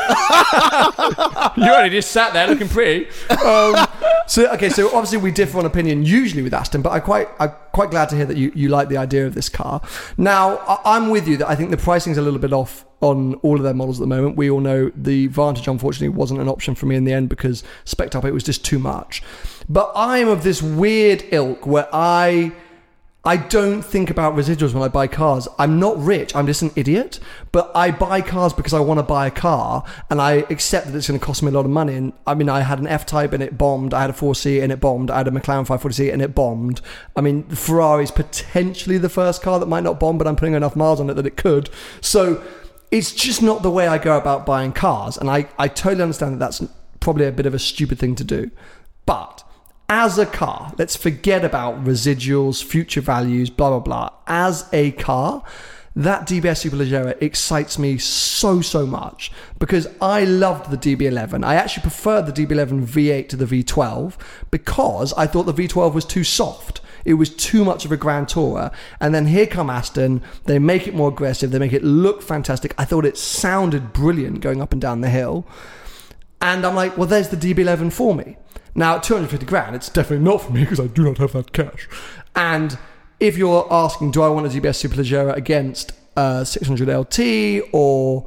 Speaker 3: You only just sat there looking pretty. Um, so okay, so obviously we differ on opinion usually with Aston, but I quite, I'm quite glad to hear that you, you like the idea of this car. Now, I, I'm with you that I think the pricing's a little bit off on all of their models at the moment. We all know the Vantage, unfortunately, wasn't an option for me in the end because spec'd up, it was just too much. But I'm of this weird ilk where I... I don't think about residuals when I buy cars. I'm not rich. I'm just an idiot. But I buy cars because I want to buy a car, and I accept that it's going to cost me a lot of money. And I mean, I had an F-Type and it bombed. I had a four C and it bombed. I had a McLaren five forty C and it bombed. I mean, the Ferrari's potentially the first car that might not bomb, but I'm putting enough miles on it that it could. So it's just not the way I go about buying cars. And I, I totally understand that that's probably a bit of a stupid thing to do. But as a car, let's forget about residuals, future values, blah, blah, blah. As a car, that D B S Superleggera excites me so, so much because I loved the D B eleven. I actually preferred the D B eleven V eight to the V twelve because I thought the V twelve was too soft. It was too much of a Grand Tourer. And then here come Aston. They make it more aggressive. They make it look fantastic. I thought it sounded brilliant going up and down the hill. And I'm like, well, there's the D B eleven for me. Now, at two hundred fifty grand, it's definitely not for me because I do not have that cash. And if you're asking, do I want a D B S Superleggera against uh, six hundred L T or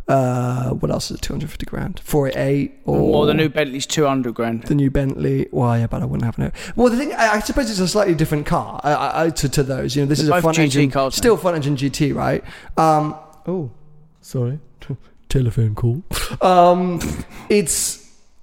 Speaker 3: uh, what else is it, two hundred fifty grand? four eighty-eight or...
Speaker 4: Or the new Bentley's two hundred grand.
Speaker 3: The new Bentley, well, yeah, but I wouldn't have no. Well, the thing, I, I suppose it's a slightly different car I, I, to, to those. You know, this
Speaker 4: They're
Speaker 3: is a
Speaker 4: both
Speaker 3: front
Speaker 4: G T
Speaker 3: engine,
Speaker 4: cars,
Speaker 3: still front engine G T, right? Um, oh, sorry, telephone call. Um, it's.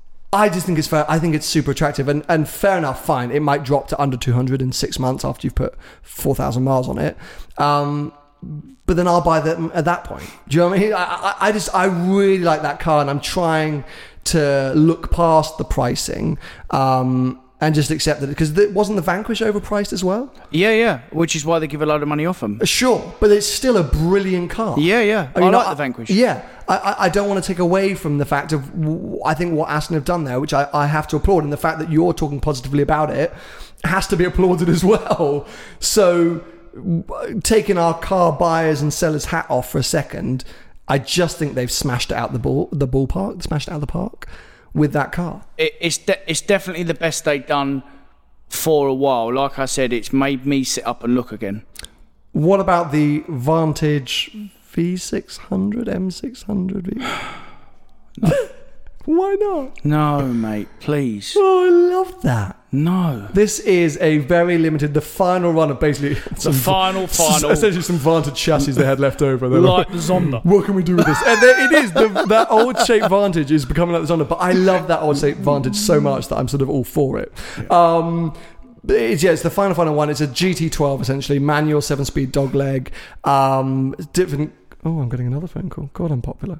Speaker 3: I just think it's fair. I think it's super attractive, and, and fair enough. Fine, it might drop to under two hundred in six months after you've put four thousand miles on it. Um, but then I'll buy them at that point. Do you know what I mean? I, I, I just I really like that car, and I'm trying to look past the pricing um, and just accept that because it wasn't the Vanquish overpriced as well.
Speaker 4: Yeah, yeah. Which is why they give a load of money off them.
Speaker 3: Sure, but it's still a brilliant car.
Speaker 4: Yeah, yeah. I,
Speaker 3: mean,
Speaker 4: like the Vanquish.
Speaker 3: Yeah. I, I don't want to take away from the fact of, I think what Aston have done there, which I, I have to applaud, and the fact that you're talking positively about it has to be applauded as well. So, taking our car buyers and sellers hat off for a second, I just think they've smashed it out the ball, the ballpark, smashed it out of the park with that car.
Speaker 4: It, it's de- it's definitely the best they've done for a while. Like I said, it's made me sit up and look again.
Speaker 3: What about the Vantage V six hundred, M six hundred? V-
Speaker 4: No.
Speaker 3: Why not?
Speaker 4: No, mate, please.
Speaker 3: Oh, I love that.
Speaker 4: No.
Speaker 3: This is a very limited, the final run of basically...
Speaker 4: The final, final.
Speaker 3: Essentially some Vantage chassis they had left over. They're
Speaker 4: Like the Zonda.
Speaker 3: What can we do with this? And there, it is. The, that old shape Vantage is becoming like the Zonda. But I love that old shape Vantage so much that I'm sort of all for it. Yeah. Um, It's, yeah, it's the final, final one. It's a G T twelve, essentially. Manual, seven-speed dogleg. Um, different... Oh, I'm getting another phone call. God, I'm popular.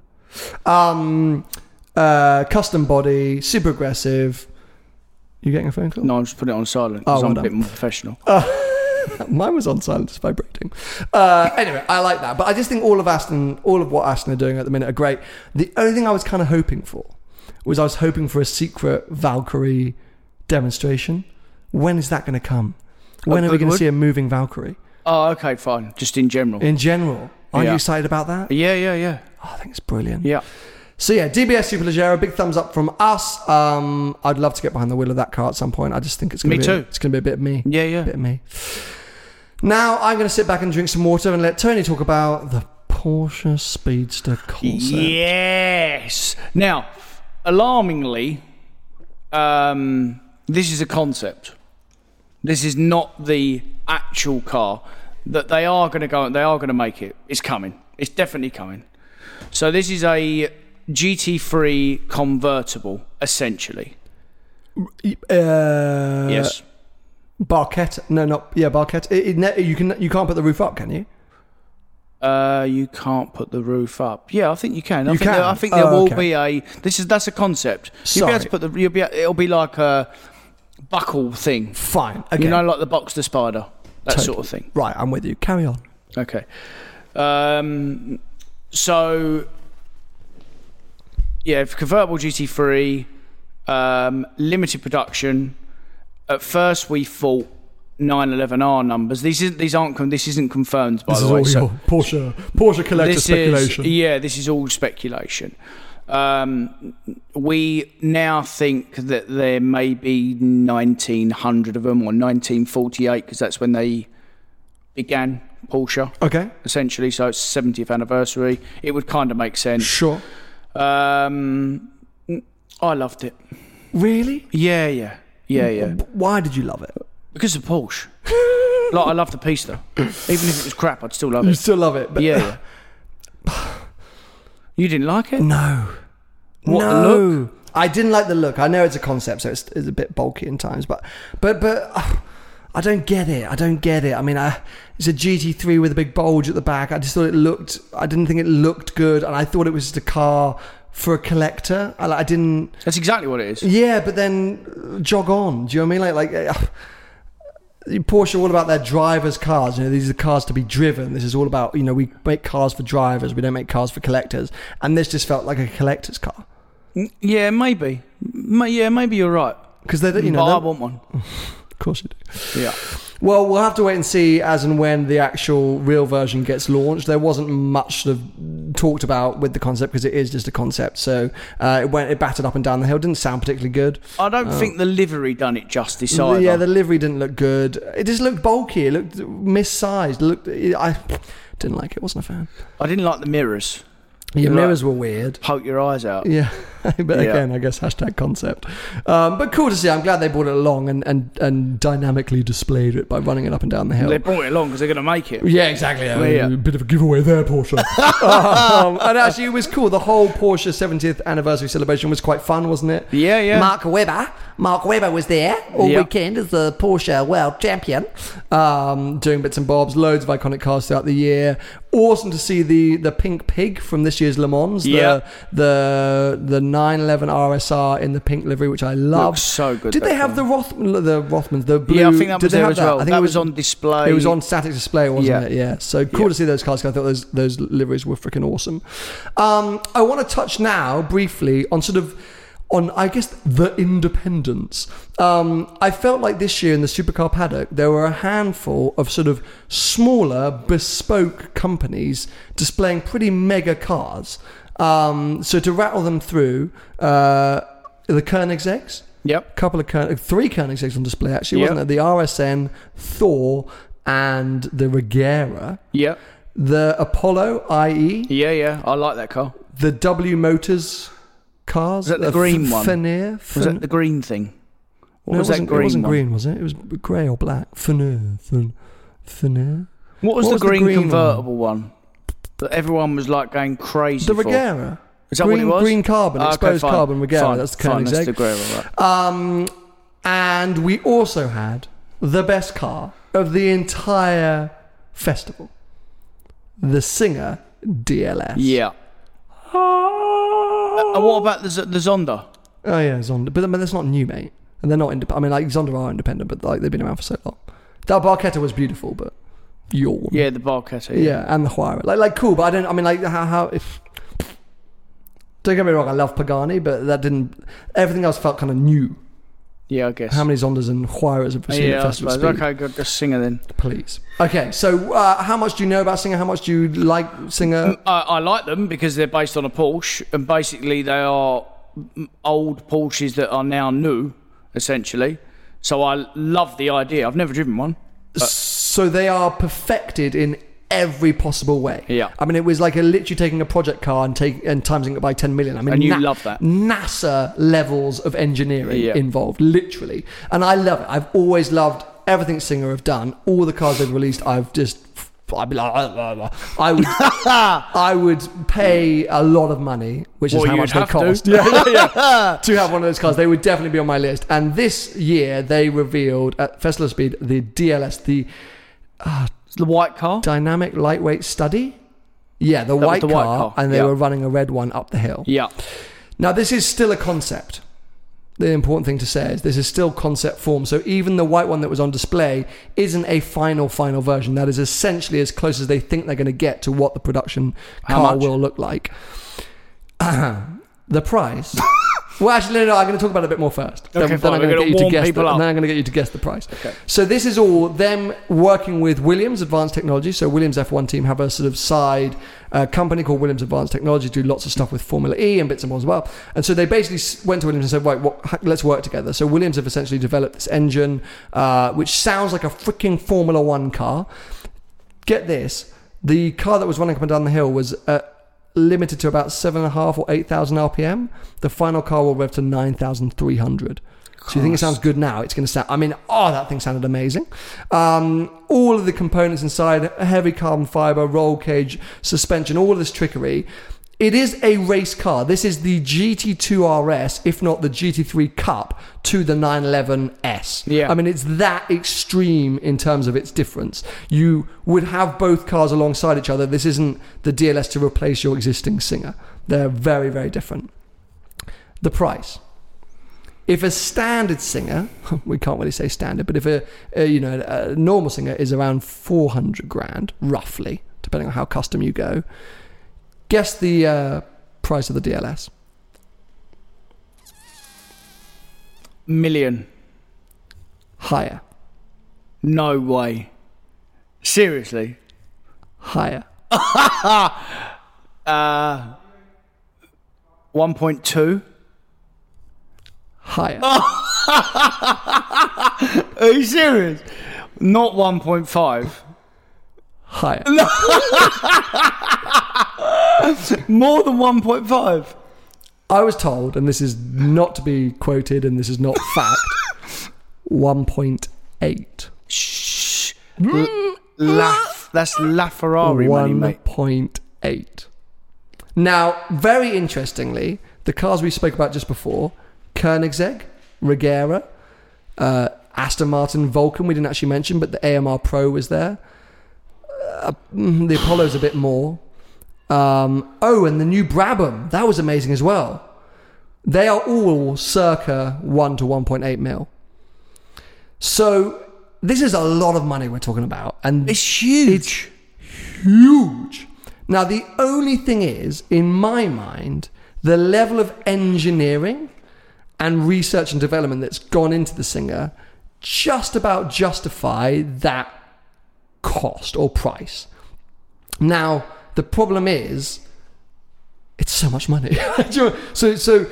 Speaker 3: Um, uh, custom body, super aggressive. You getting a phone call?
Speaker 4: No, I'm just putting it on silent because
Speaker 3: Oh, well
Speaker 4: I'm a
Speaker 3: done.
Speaker 4: bit more professional.
Speaker 3: Uh, mine was on silent, just vibrating. Uh, anyway, I like that. But I just think all of Aston, all of what Aston are doing at the minute are great. The only thing I was kind of hoping for was I was hoping for a secret Valkyrie demonstration. When is that going to come? When
Speaker 4: Oh,
Speaker 3: are we going to
Speaker 4: Goodwood?
Speaker 3: see a moving Valkyrie?
Speaker 4: Oh, okay, fine. Just in general.
Speaker 3: In general. Aren't
Speaker 4: Yeah.
Speaker 3: you excited about that?
Speaker 4: Yeah, yeah, yeah.
Speaker 3: Oh, I think it's brilliant.
Speaker 4: Yeah.
Speaker 3: So yeah, D B S Superleggera, big thumbs up from us. Um, I'd love to get behind the wheel of that car at some point. I just think it's going
Speaker 4: Me
Speaker 3: to be
Speaker 4: too.
Speaker 3: A, it's going to be a bit of me.
Speaker 4: Yeah, yeah.
Speaker 3: A bit of me. Now I'm going to sit back and drink some water and let Tony talk about the Porsche Speedster concept.
Speaker 4: Yes. Now, alarmingly, um, this is a concept. This is not the actual car. That they are going to go. They are going to make it. It's coming. It's definitely coming. So this is a G T three convertible, essentially.
Speaker 3: Uh,
Speaker 4: Yes.
Speaker 3: Barquette. No, not yeah, Barquette. It, it, ne- you can you can't put the roof up, can you?
Speaker 4: Uh, you can't put the roof up. Yeah, I think you can. I
Speaker 3: You
Speaker 4: think
Speaker 3: can?
Speaker 4: There, I think there
Speaker 3: Oh,
Speaker 4: will
Speaker 3: okay.
Speaker 4: be a. This is that's a concept. You'll be able to
Speaker 3: Sorry.
Speaker 4: put the. You'll be. It'll be like a buckle thing.
Speaker 3: Fine. Okay.
Speaker 4: You know, like the Boxster Spider, that
Speaker 3: Totally.
Speaker 4: sort of thing.
Speaker 3: Right, I'm with you. Carry on.
Speaker 4: Okay. Um. So yeah, convertible G T three, um, limited production. At first, we thought nine eleven R numbers. These isn't, these aren't con- this isn't confirmed by
Speaker 3: this
Speaker 4: the
Speaker 3: is
Speaker 4: way.
Speaker 3: all
Speaker 4: So
Speaker 3: your Porsche Porsche collector
Speaker 4: this
Speaker 3: speculation.
Speaker 4: Is, yeah, this is all speculation. Um, we now think that there may be nineteen hundred of them, or nineteen forty-eight, because that's when they began Porsche.
Speaker 3: Okay.
Speaker 4: Essentially, so it's seventieth anniversary. It would kind of make sense.
Speaker 3: Sure.
Speaker 4: Um, I loved it.
Speaker 3: Really?
Speaker 4: Yeah, yeah, yeah, yeah.
Speaker 3: Why did you love it?
Speaker 4: Because of Porsche. Like, I love the Pista. Even if it was crap, I'd still love
Speaker 3: You
Speaker 4: it.
Speaker 3: still love it? But
Speaker 4: Yeah, yeah. You didn't like it?
Speaker 3: No.
Speaker 4: What, the
Speaker 3: no.
Speaker 4: look?
Speaker 3: I didn't like the look. I know it's a concept, so it's, it's a bit bulky in times, but but but uh, I don't get it. I don't get it. I mean, I, it's a G T three with a big bulge at the back. I just thought it looked. I didn't think it looked good, and I thought it was just a car for a collector. I, I didn't.
Speaker 4: That's exactly what it is.
Speaker 3: Yeah, but then jog on. Do you know what I mean? Like like. Uh, Porsche are all about their drivers' cars. You know, these are cars to be driven. This is all about, you know, we make cars for drivers. We don't make cars for collectors. And this just felt like a collector's car.
Speaker 4: Yeah, maybe. May- yeah, maybe you're right.
Speaker 3: Because they, you know,
Speaker 4: but I
Speaker 3: they're-
Speaker 4: want one.
Speaker 3: of course you do.
Speaker 4: Yeah.
Speaker 3: Well, we'll have to wait and see as and when the actual real version gets launched. There wasn't much sort of talked about with the concept because it is just a concept. So uh, it went, it battered up and down the hill. Didn't sound particularly good.
Speaker 4: I don't think the livery done it justice either.
Speaker 3: Yeah, the livery didn't look good. It just looked bulky. It looked missized. It looked. I didn't like it. Wasn't a fan.
Speaker 4: I didn't like the mirrors.
Speaker 3: Your
Speaker 4: Like,
Speaker 3: mirrors were weird.
Speaker 4: poke your eyes out.
Speaker 3: Yeah, but
Speaker 4: Yeah.
Speaker 3: again, I guess hashtag concept. Um, but cool to see. I'm glad they brought it along and, and, and dynamically displayed it by running it up and down the hill.
Speaker 4: They brought it along because they're going to make it.
Speaker 3: Yeah, exactly. Yeah.
Speaker 4: Yeah.
Speaker 3: A bit of a giveaway there, Porsche. um, and actually, it was cool. The whole Porsche seventieth anniversary celebration was quite fun, wasn't it?
Speaker 4: Yeah, yeah.
Speaker 3: Mark Webber. Mark Webber was there all
Speaker 4: Yep.
Speaker 3: weekend as the Porsche world champion, um, doing bits and bobs, loads of iconic cars throughout the year. Awesome to see the the pink pig from this year's Le Mans, the
Speaker 4: Yeah.
Speaker 3: the the nine eleven R S R in the pink livery, which I love.
Speaker 4: Looks so good,
Speaker 3: Did
Speaker 4: that
Speaker 3: they have
Speaker 4: car.
Speaker 3: the Roth the Rothmans, the blue?
Speaker 4: Yeah, I think that
Speaker 3: did
Speaker 4: was
Speaker 3: they
Speaker 4: there
Speaker 3: have
Speaker 4: as
Speaker 3: that?
Speaker 4: well.
Speaker 3: I think
Speaker 4: That
Speaker 3: it
Speaker 4: was on display.
Speaker 3: It was on static display, wasn't
Speaker 4: Yeah.
Speaker 3: it? Yeah. So cool
Speaker 4: Yeah.
Speaker 3: to see those cars. 'Cause I thought those those liveries were freaking awesome. Um, I want to touch now briefly on sort of on I guess the independents. Um, I felt like this year in the supercar paddock there were a handful of sort of smaller bespoke companies displaying pretty mega cars. Um, so to rattle them through, uh, the Koenigsegg's.
Speaker 4: Yep.
Speaker 3: Couple of Koenig, three Koenigsegg's on display actually,
Speaker 4: Yep.
Speaker 3: wasn't it? The R S N, Thor, and the Regera.
Speaker 4: Yeah.
Speaker 3: The Apollo I E,
Speaker 4: Yeah, yeah. I like that car.
Speaker 3: the W Motors cars.
Speaker 4: Was that the
Speaker 3: uh,
Speaker 4: green
Speaker 3: F-
Speaker 4: one?
Speaker 3: Fenir.
Speaker 4: Was
Speaker 3: Fen-
Speaker 4: that the green thing? What
Speaker 3: no,
Speaker 4: was
Speaker 3: it
Speaker 4: that
Speaker 3: wasn't,
Speaker 4: green
Speaker 3: it wasn't
Speaker 4: one?
Speaker 3: green, was it? It was grey or black. Fenir. Fen- Fenir.
Speaker 4: What was
Speaker 3: What
Speaker 4: the
Speaker 3: was the
Speaker 4: green,
Speaker 3: green
Speaker 4: convertible one? That everyone was like going crazy
Speaker 3: The
Speaker 4: for?
Speaker 3: Regera.
Speaker 4: Is that
Speaker 3: green,
Speaker 4: what it was?
Speaker 3: Green carbon,
Speaker 4: Ah, okay,
Speaker 3: exposed
Speaker 4: fine.
Speaker 3: carbon Regera.
Speaker 4: Fine,
Speaker 3: That's the
Speaker 4: fine, that's
Speaker 3: Koenigsegg.
Speaker 4: the Regera, right.
Speaker 3: Um, and we also had the best car of the entire festival, the Singer D L S.
Speaker 4: Yeah. Uh, what about the, Z- the Zonda?
Speaker 3: Oh yeah, Zonda, but I mean, that's not new, mate. And they're not independent. I mean, like Zonda are independent, but like they've been around for so long. That Barchetta was beautiful, but yawn.
Speaker 4: Yeah, the Barchetta.
Speaker 3: yeah, and the Huayra, like like cool, but I don't. I mean, like how how if. Don't get me wrong, I love Pagani, but that didn't. Everything else felt kind of new.
Speaker 4: Yeah, I guess.
Speaker 3: How many Zondas and Huayras have we seen
Speaker 4: yeah,
Speaker 3: at
Speaker 4: I
Speaker 3: Festival
Speaker 4: suppose.
Speaker 3: Speed?
Speaker 4: Okay, good. Just Singer then.
Speaker 3: Please. Okay, so uh, how much do you know about Singer? How much do you like Singer?
Speaker 4: I, I like them because they're based on a Porsche, and basically they are mm, old Porsches that are now new, essentially. So I love the idea. I've never driven one.
Speaker 3: So they are perfected in every possible way.
Speaker 4: Yeah.
Speaker 3: I mean, it was like a literally taking a project car and take and timesing it by ten million. I mean,
Speaker 4: And you love that.
Speaker 3: NASA levels of engineering
Speaker 4: Yeah.
Speaker 3: involved, literally. And I love it. I've always loved everything Singer have done. All the cars they've released, I've just. I'd be like, I would, I would pay a lot of money, which is
Speaker 4: Well,
Speaker 3: how
Speaker 4: you'd
Speaker 3: much they
Speaker 4: have to.
Speaker 3: cost. Yeah, yeah, yeah. To have one of those cars, they would definitely be on my list. And this year, they revealed at Festival of Speed the D L S, the
Speaker 4: The white car.
Speaker 3: Dynamic Lightweight Study. Yeah, the,
Speaker 4: was
Speaker 3: white,
Speaker 4: the
Speaker 3: car,
Speaker 4: white car,
Speaker 3: and they
Speaker 4: yeah.
Speaker 3: were running a red one up the hill.
Speaker 4: Yeah.
Speaker 3: Now, this is still a concept. The important thing to say is this is still concept form. So even the white one that was on display isn't a final, final version. That is essentially as close as they think they're going to get to what the production
Speaker 4: How
Speaker 3: car
Speaker 4: much?
Speaker 3: will look like. The price. Well, actually, no, no, I'm going to talk about it a bit more first.
Speaker 4: Okay,
Speaker 3: then,
Speaker 4: fine.
Speaker 3: then I'm
Speaker 4: We're
Speaker 3: going to
Speaker 4: gonna
Speaker 3: get you to
Speaker 4: warm
Speaker 3: guess. The,
Speaker 4: people up.
Speaker 3: and then I'm going to get you to guess the price.
Speaker 4: Okay.
Speaker 3: So this is all them working with Williams Advanced Technology. So Williams F one team have a sort of side uh, company called Williams Advanced Technology, do lots of stuff with Formula E and bits and bobs as well. And so they basically s- went to Williams and said, right, what, let's work together. So Williams have essentially developed this engine, uh, which sounds like a freaking Formula One car. Get this, the car that was running up and down the hill was uh, limited to about seven and a half or eight thousand R P M. The final car will rev to nine thousand three hundred. So you think it sounds good now? It's going to sound. I mean, oh, that thing sounded amazing. Um, all of the components inside, heavy carbon fiber, roll cage, suspension, all of this trickery. It is a race car. This is the G T two R S, if not the G T three Cup, to the nine eleven S.
Speaker 4: Yeah.
Speaker 3: I mean, it's that extreme in terms of its difference. You would have both cars alongside each other. This isn't the D L S to replace your existing Singer. They're very, very different. The price. If a standard Singer, we can't really say standard, but if a, a you know a normal Singer is around four hundred grand, roughly, depending on how custom you go. Guess the uh, price of the D L S.
Speaker 4: Million.
Speaker 3: Higher.
Speaker 4: No way. Seriously.
Speaker 3: Higher.
Speaker 4: uh, one point two.
Speaker 3: Higher.
Speaker 4: Are you serious? Not one point five.
Speaker 3: Higher.
Speaker 4: More than one point five.
Speaker 3: I was told, and this is not to be quoted, and this is not fact, one point eight.
Speaker 4: Shh. L- laugh. That's LaFerrari money, mate.
Speaker 3: one point eight. Now, very interestingly, the cars we spoke about just before, Koenigsegg, Regera, uh, Aston Martin, Vulcan, we didn't actually mention, but the A M R Pro was there. Uh, the Apollo's a bit more. Um, oh, and the new Brabham, that was amazing as well. They are all circa one to one point eight mil. So this is a lot of money we're talking about, and
Speaker 4: It's huge.
Speaker 3: It's huge. Now the only thing is, in my mind, the level of engineering and research and development that's gone into the Singer just about justify that cost or price. Now the problem is, it's so much money. so, so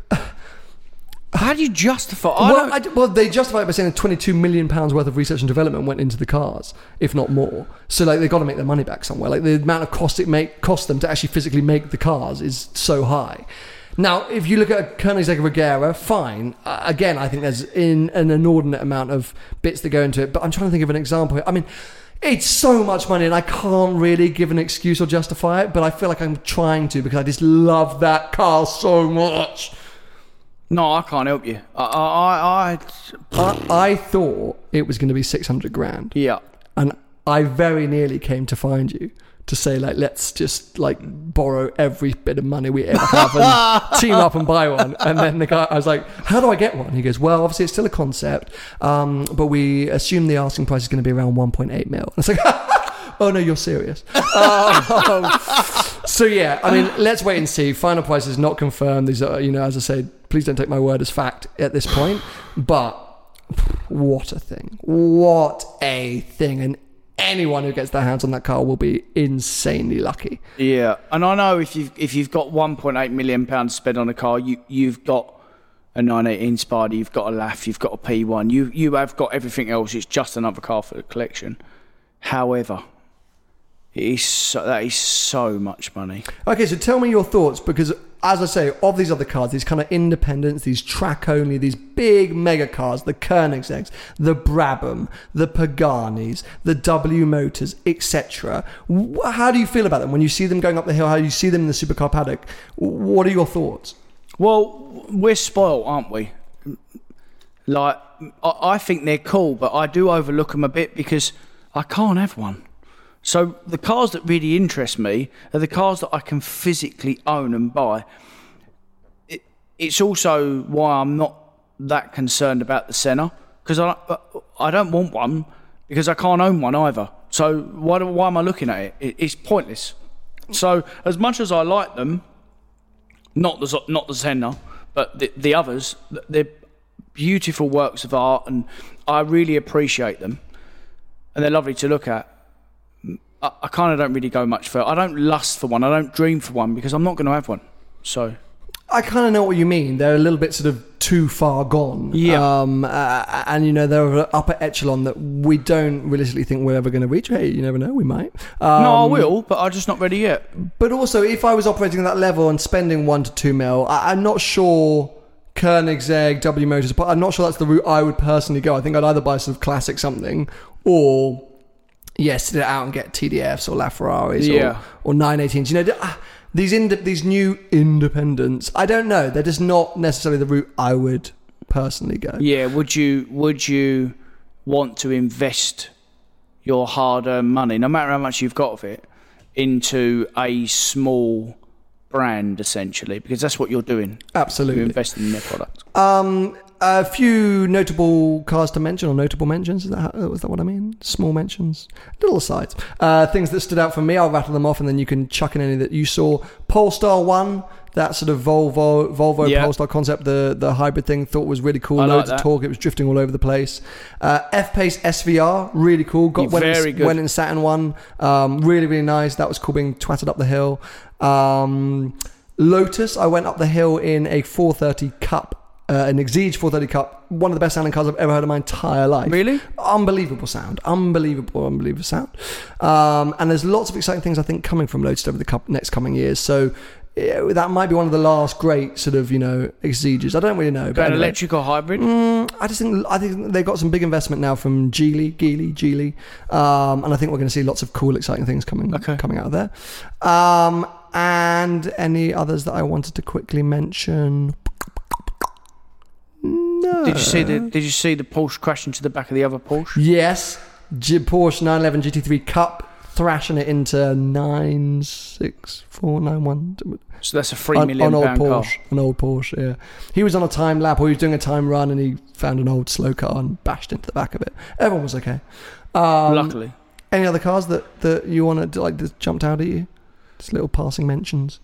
Speaker 4: How do you justify? I
Speaker 3: well,
Speaker 4: don't-
Speaker 3: I, well, they justify it by saying twenty-two million pounds worth of research and development went into the cars, if not more. So, like, they've got to make their money back somewhere. Like, the amount of cost it make cost them to actually physically make the cars is so high. Now, if you look at a Koenigsegg Regera, fine. Uh, again, I think there's in an inordinate amount of bits that go into it. But I'm trying to think of an example here. I mean, it's so much money, and I can't really give an excuse or justify it. But I feel like I'm trying to because I just love that car so much.
Speaker 4: No, I can't help you. I, I, I,
Speaker 3: I, I thought it was going to be six hundred grand.
Speaker 4: yeah.
Speaker 3: And I very nearly came to find you to say, like, let's just, like, borrow every bit of money we ever have and team up and buy one. And then the guy, I was like, how do I get one? He goes, well, obviously it's still a concept, um, but we assume the asking price is going to be around one point eight mil. And it's like, oh, no, you're serious. um, so, yeah, I mean, let's wait and see. Final price is not confirmed. These are, you know, as I said, please don't take my word as fact at this point. But what a thing. What a thing. And anyone who gets their hands on that car will be insanely lucky.
Speaker 4: Yeah, and I know if you've if you've got one point eight million pounds to spend on a car, you you've got a nine eighteen Spider, you've got a L A F, you've got a P one, you you have got everything else. It's just another car for the collection. However, it is so, that is so much money.
Speaker 3: Okay, so tell me your thoughts, because as I say, of these other cars, these kind of independents, these track only, these big mega cars, the Koenigsegg's, the Brabham, the Paganis, the W Motors, et cetera. How do you feel about them when you see them going up the hill? How do you see them in the supercar paddock? What are your thoughts?
Speaker 4: Well, we're spoiled, aren't we? Like, I, I think they're cool, but I do overlook them a bit because I can't have one. So the cars that really interest me are the cars that I can physically own and buy. It, it's also why I'm not that concerned about the Senna, because I, I don't want one because I can't own one either. So why, do, why am I looking at it? it? It's pointless. So as much as I like them, Not the not the Senna, but the, the others. They're beautiful works of art, and I really appreciate them. And they're lovely to look at. I, I kind of don't really go much for. I don't lust for one. I don't dream for one because I'm not going to have one. So.
Speaker 3: I kind of know what you mean. They're a little bit sort of too far gone.
Speaker 4: Yeah.
Speaker 3: Um, uh, and, you know, they're an upper echelon that we don't realistically think we're ever going to reach. Hey, you never know, we might. Um,
Speaker 4: no, I will, but I'm just not ready yet.
Speaker 3: But also, if I was operating at that level and spending one to two mil, I, I'm not sure Koenigsegg, W Motors, but I'm not sure that's the route I would personally go. I think I'd either buy sort of classic something or, yes, sit it out and get T D Fs or LaFerraris
Speaker 4: yeah.
Speaker 3: or, or nine eighteens. You know, These ind- these new independents, I don't know. They're just not necessarily the route I would personally go.
Speaker 4: Yeah, would you would you want to invest your hard-earned money, no matter how much you've got of it, into a small brand, essentially? Because that's what you're doing.
Speaker 3: Absolutely.
Speaker 4: You're investing in their product.
Speaker 3: Um, a few notable cars to mention, or notable mentions, is that, how, is that what I mean? Small mentions, little asides. Uh, things that stood out for me, I'll rattle them off and then you can chuck in any that you saw. Polestar one, that sort of Volvo Volvo
Speaker 4: yeah.
Speaker 3: Polestar concept, the, the hybrid thing, thought was really cool.
Speaker 4: I
Speaker 3: Loads
Speaker 4: like
Speaker 3: of torque, it was drifting all over the place. Uh, F-Pace S V R, really cool. Got went
Speaker 4: Very
Speaker 3: in,
Speaker 4: good.
Speaker 3: Went in Saturn one, um, really, really nice. That was cool being twatted up the hill. Um, Lotus, I went up the hill in a four thirty Cup. Uh, an Exige four thirty Cup, one of the best sounding cars I've ever heard in my entire life.
Speaker 4: Really?
Speaker 3: Unbelievable sound. Unbelievable, unbelievable sound. Um, and there's lots of exciting things, I think, coming from Lotus over the cup, next coming years. So yeah, that might be one of the last great sort of, you know, Exiges. I don't really know. But
Speaker 4: An
Speaker 3: anyway.
Speaker 4: electric or hybrid?
Speaker 3: Mm, I just think I think they've got some big investment now from Geely, Geely, Geely, um, and I think we're going to see lots of cool, exciting things coming
Speaker 4: okay.
Speaker 3: coming out of there. Um, and any others that I wanted to quickly mention? No.
Speaker 4: Did you see the Did you see the Porsche crash into the back of the other Porsche?
Speaker 3: Yes, G- Porsche nine eleven G T three Cup thrashing it into nine six four nine one.
Speaker 4: So that's a three million
Speaker 3: on, on
Speaker 4: pound
Speaker 3: old
Speaker 4: car.
Speaker 3: Porsche, an old Porsche. Yeah, he was on a time lap or he was doing a time run and he found an old slow car and bashed into the back of it. Everyone was okay. Um,
Speaker 4: Luckily.
Speaker 3: Any other cars that, that you wanted to, like, that jumped out at you? Just little passing mentions.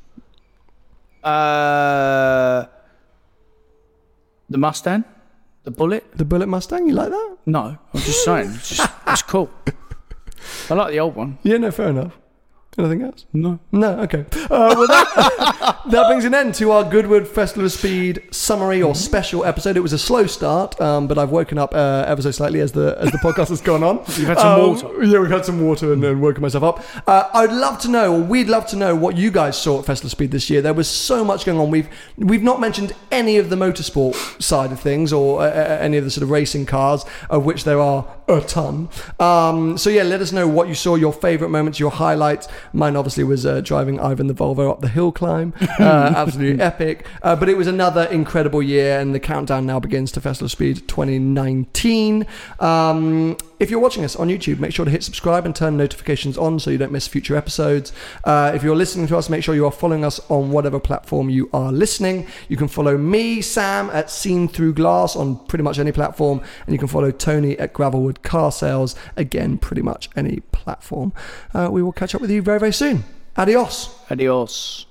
Speaker 4: Uh, the Mustang, the Bullet.
Speaker 3: The Bullet Mustang, you like that?
Speaker 4: No, I'm just saying, it's, just, it's cool. I like the old one.
Speaker 3: Yeah, no, fair enough. Anything else?
Speaker 4: No.
Speaker 3: No, okay. Uh, well, that, that brings an end to our Goodwood Festival of Speed summary or special episode. It was a slow start, um, but I've woken up uh, ever so slightly as the as the podcast has gone on.
Speaker 4: You've had some
Speaker 3: um,
Speaker 4: water.
Speaker 3: Yeah, we've had some water and, and woken myself up. Uh, I'd love to know, or we'd love to know, what you guys saw at Festival of Speed this year. There was so much going on. We've we've not mentioned any of the motorsport side of things or uh, any of the sort of racing cars, of which there are a ton. Um, so yeah, let us know what you saw, your favourite moments, your highlights. Mine obviously was uh, driving Ivan the Volvo up the hill climb. Uh, absolutely epic. Uh, but it was another incredible year, and the countdown now begins to Festival of Speed twenty nineteen. Um, if you're watching us on YouTube, make sure to hit subscribe and turn notifications on so you don't miss future episodes. Uh, if you're listening to us, make sure you are following us on whatever platform you are listening. You can follow me, Sam, at Seen Through Glass on pretty much any platform, and you can follow Tony at Gravelwood Car Sales, again, pretty much any platform. Uh, we will catch up with you very, very soon. Adios.
Speaker 4: Adios.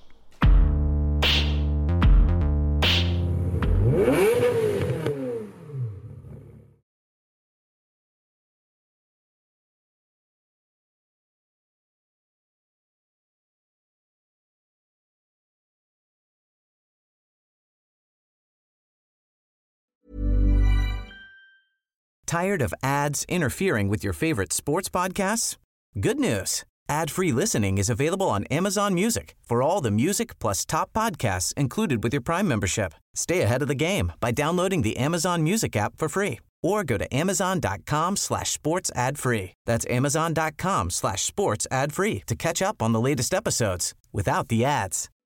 Speaker 5: Tired of ads interfering with your favorite sports podcasts? Good news. Ad-free listening is available on Amazon Music for all the music plus top podcasts included with your Prime membership. Stay ahead of the game by downloading the Amazon Music app for free or go to amazon.com slash sports ad free. That's amazon.com slash sports ad free to catch up on the latest episodes without the ads.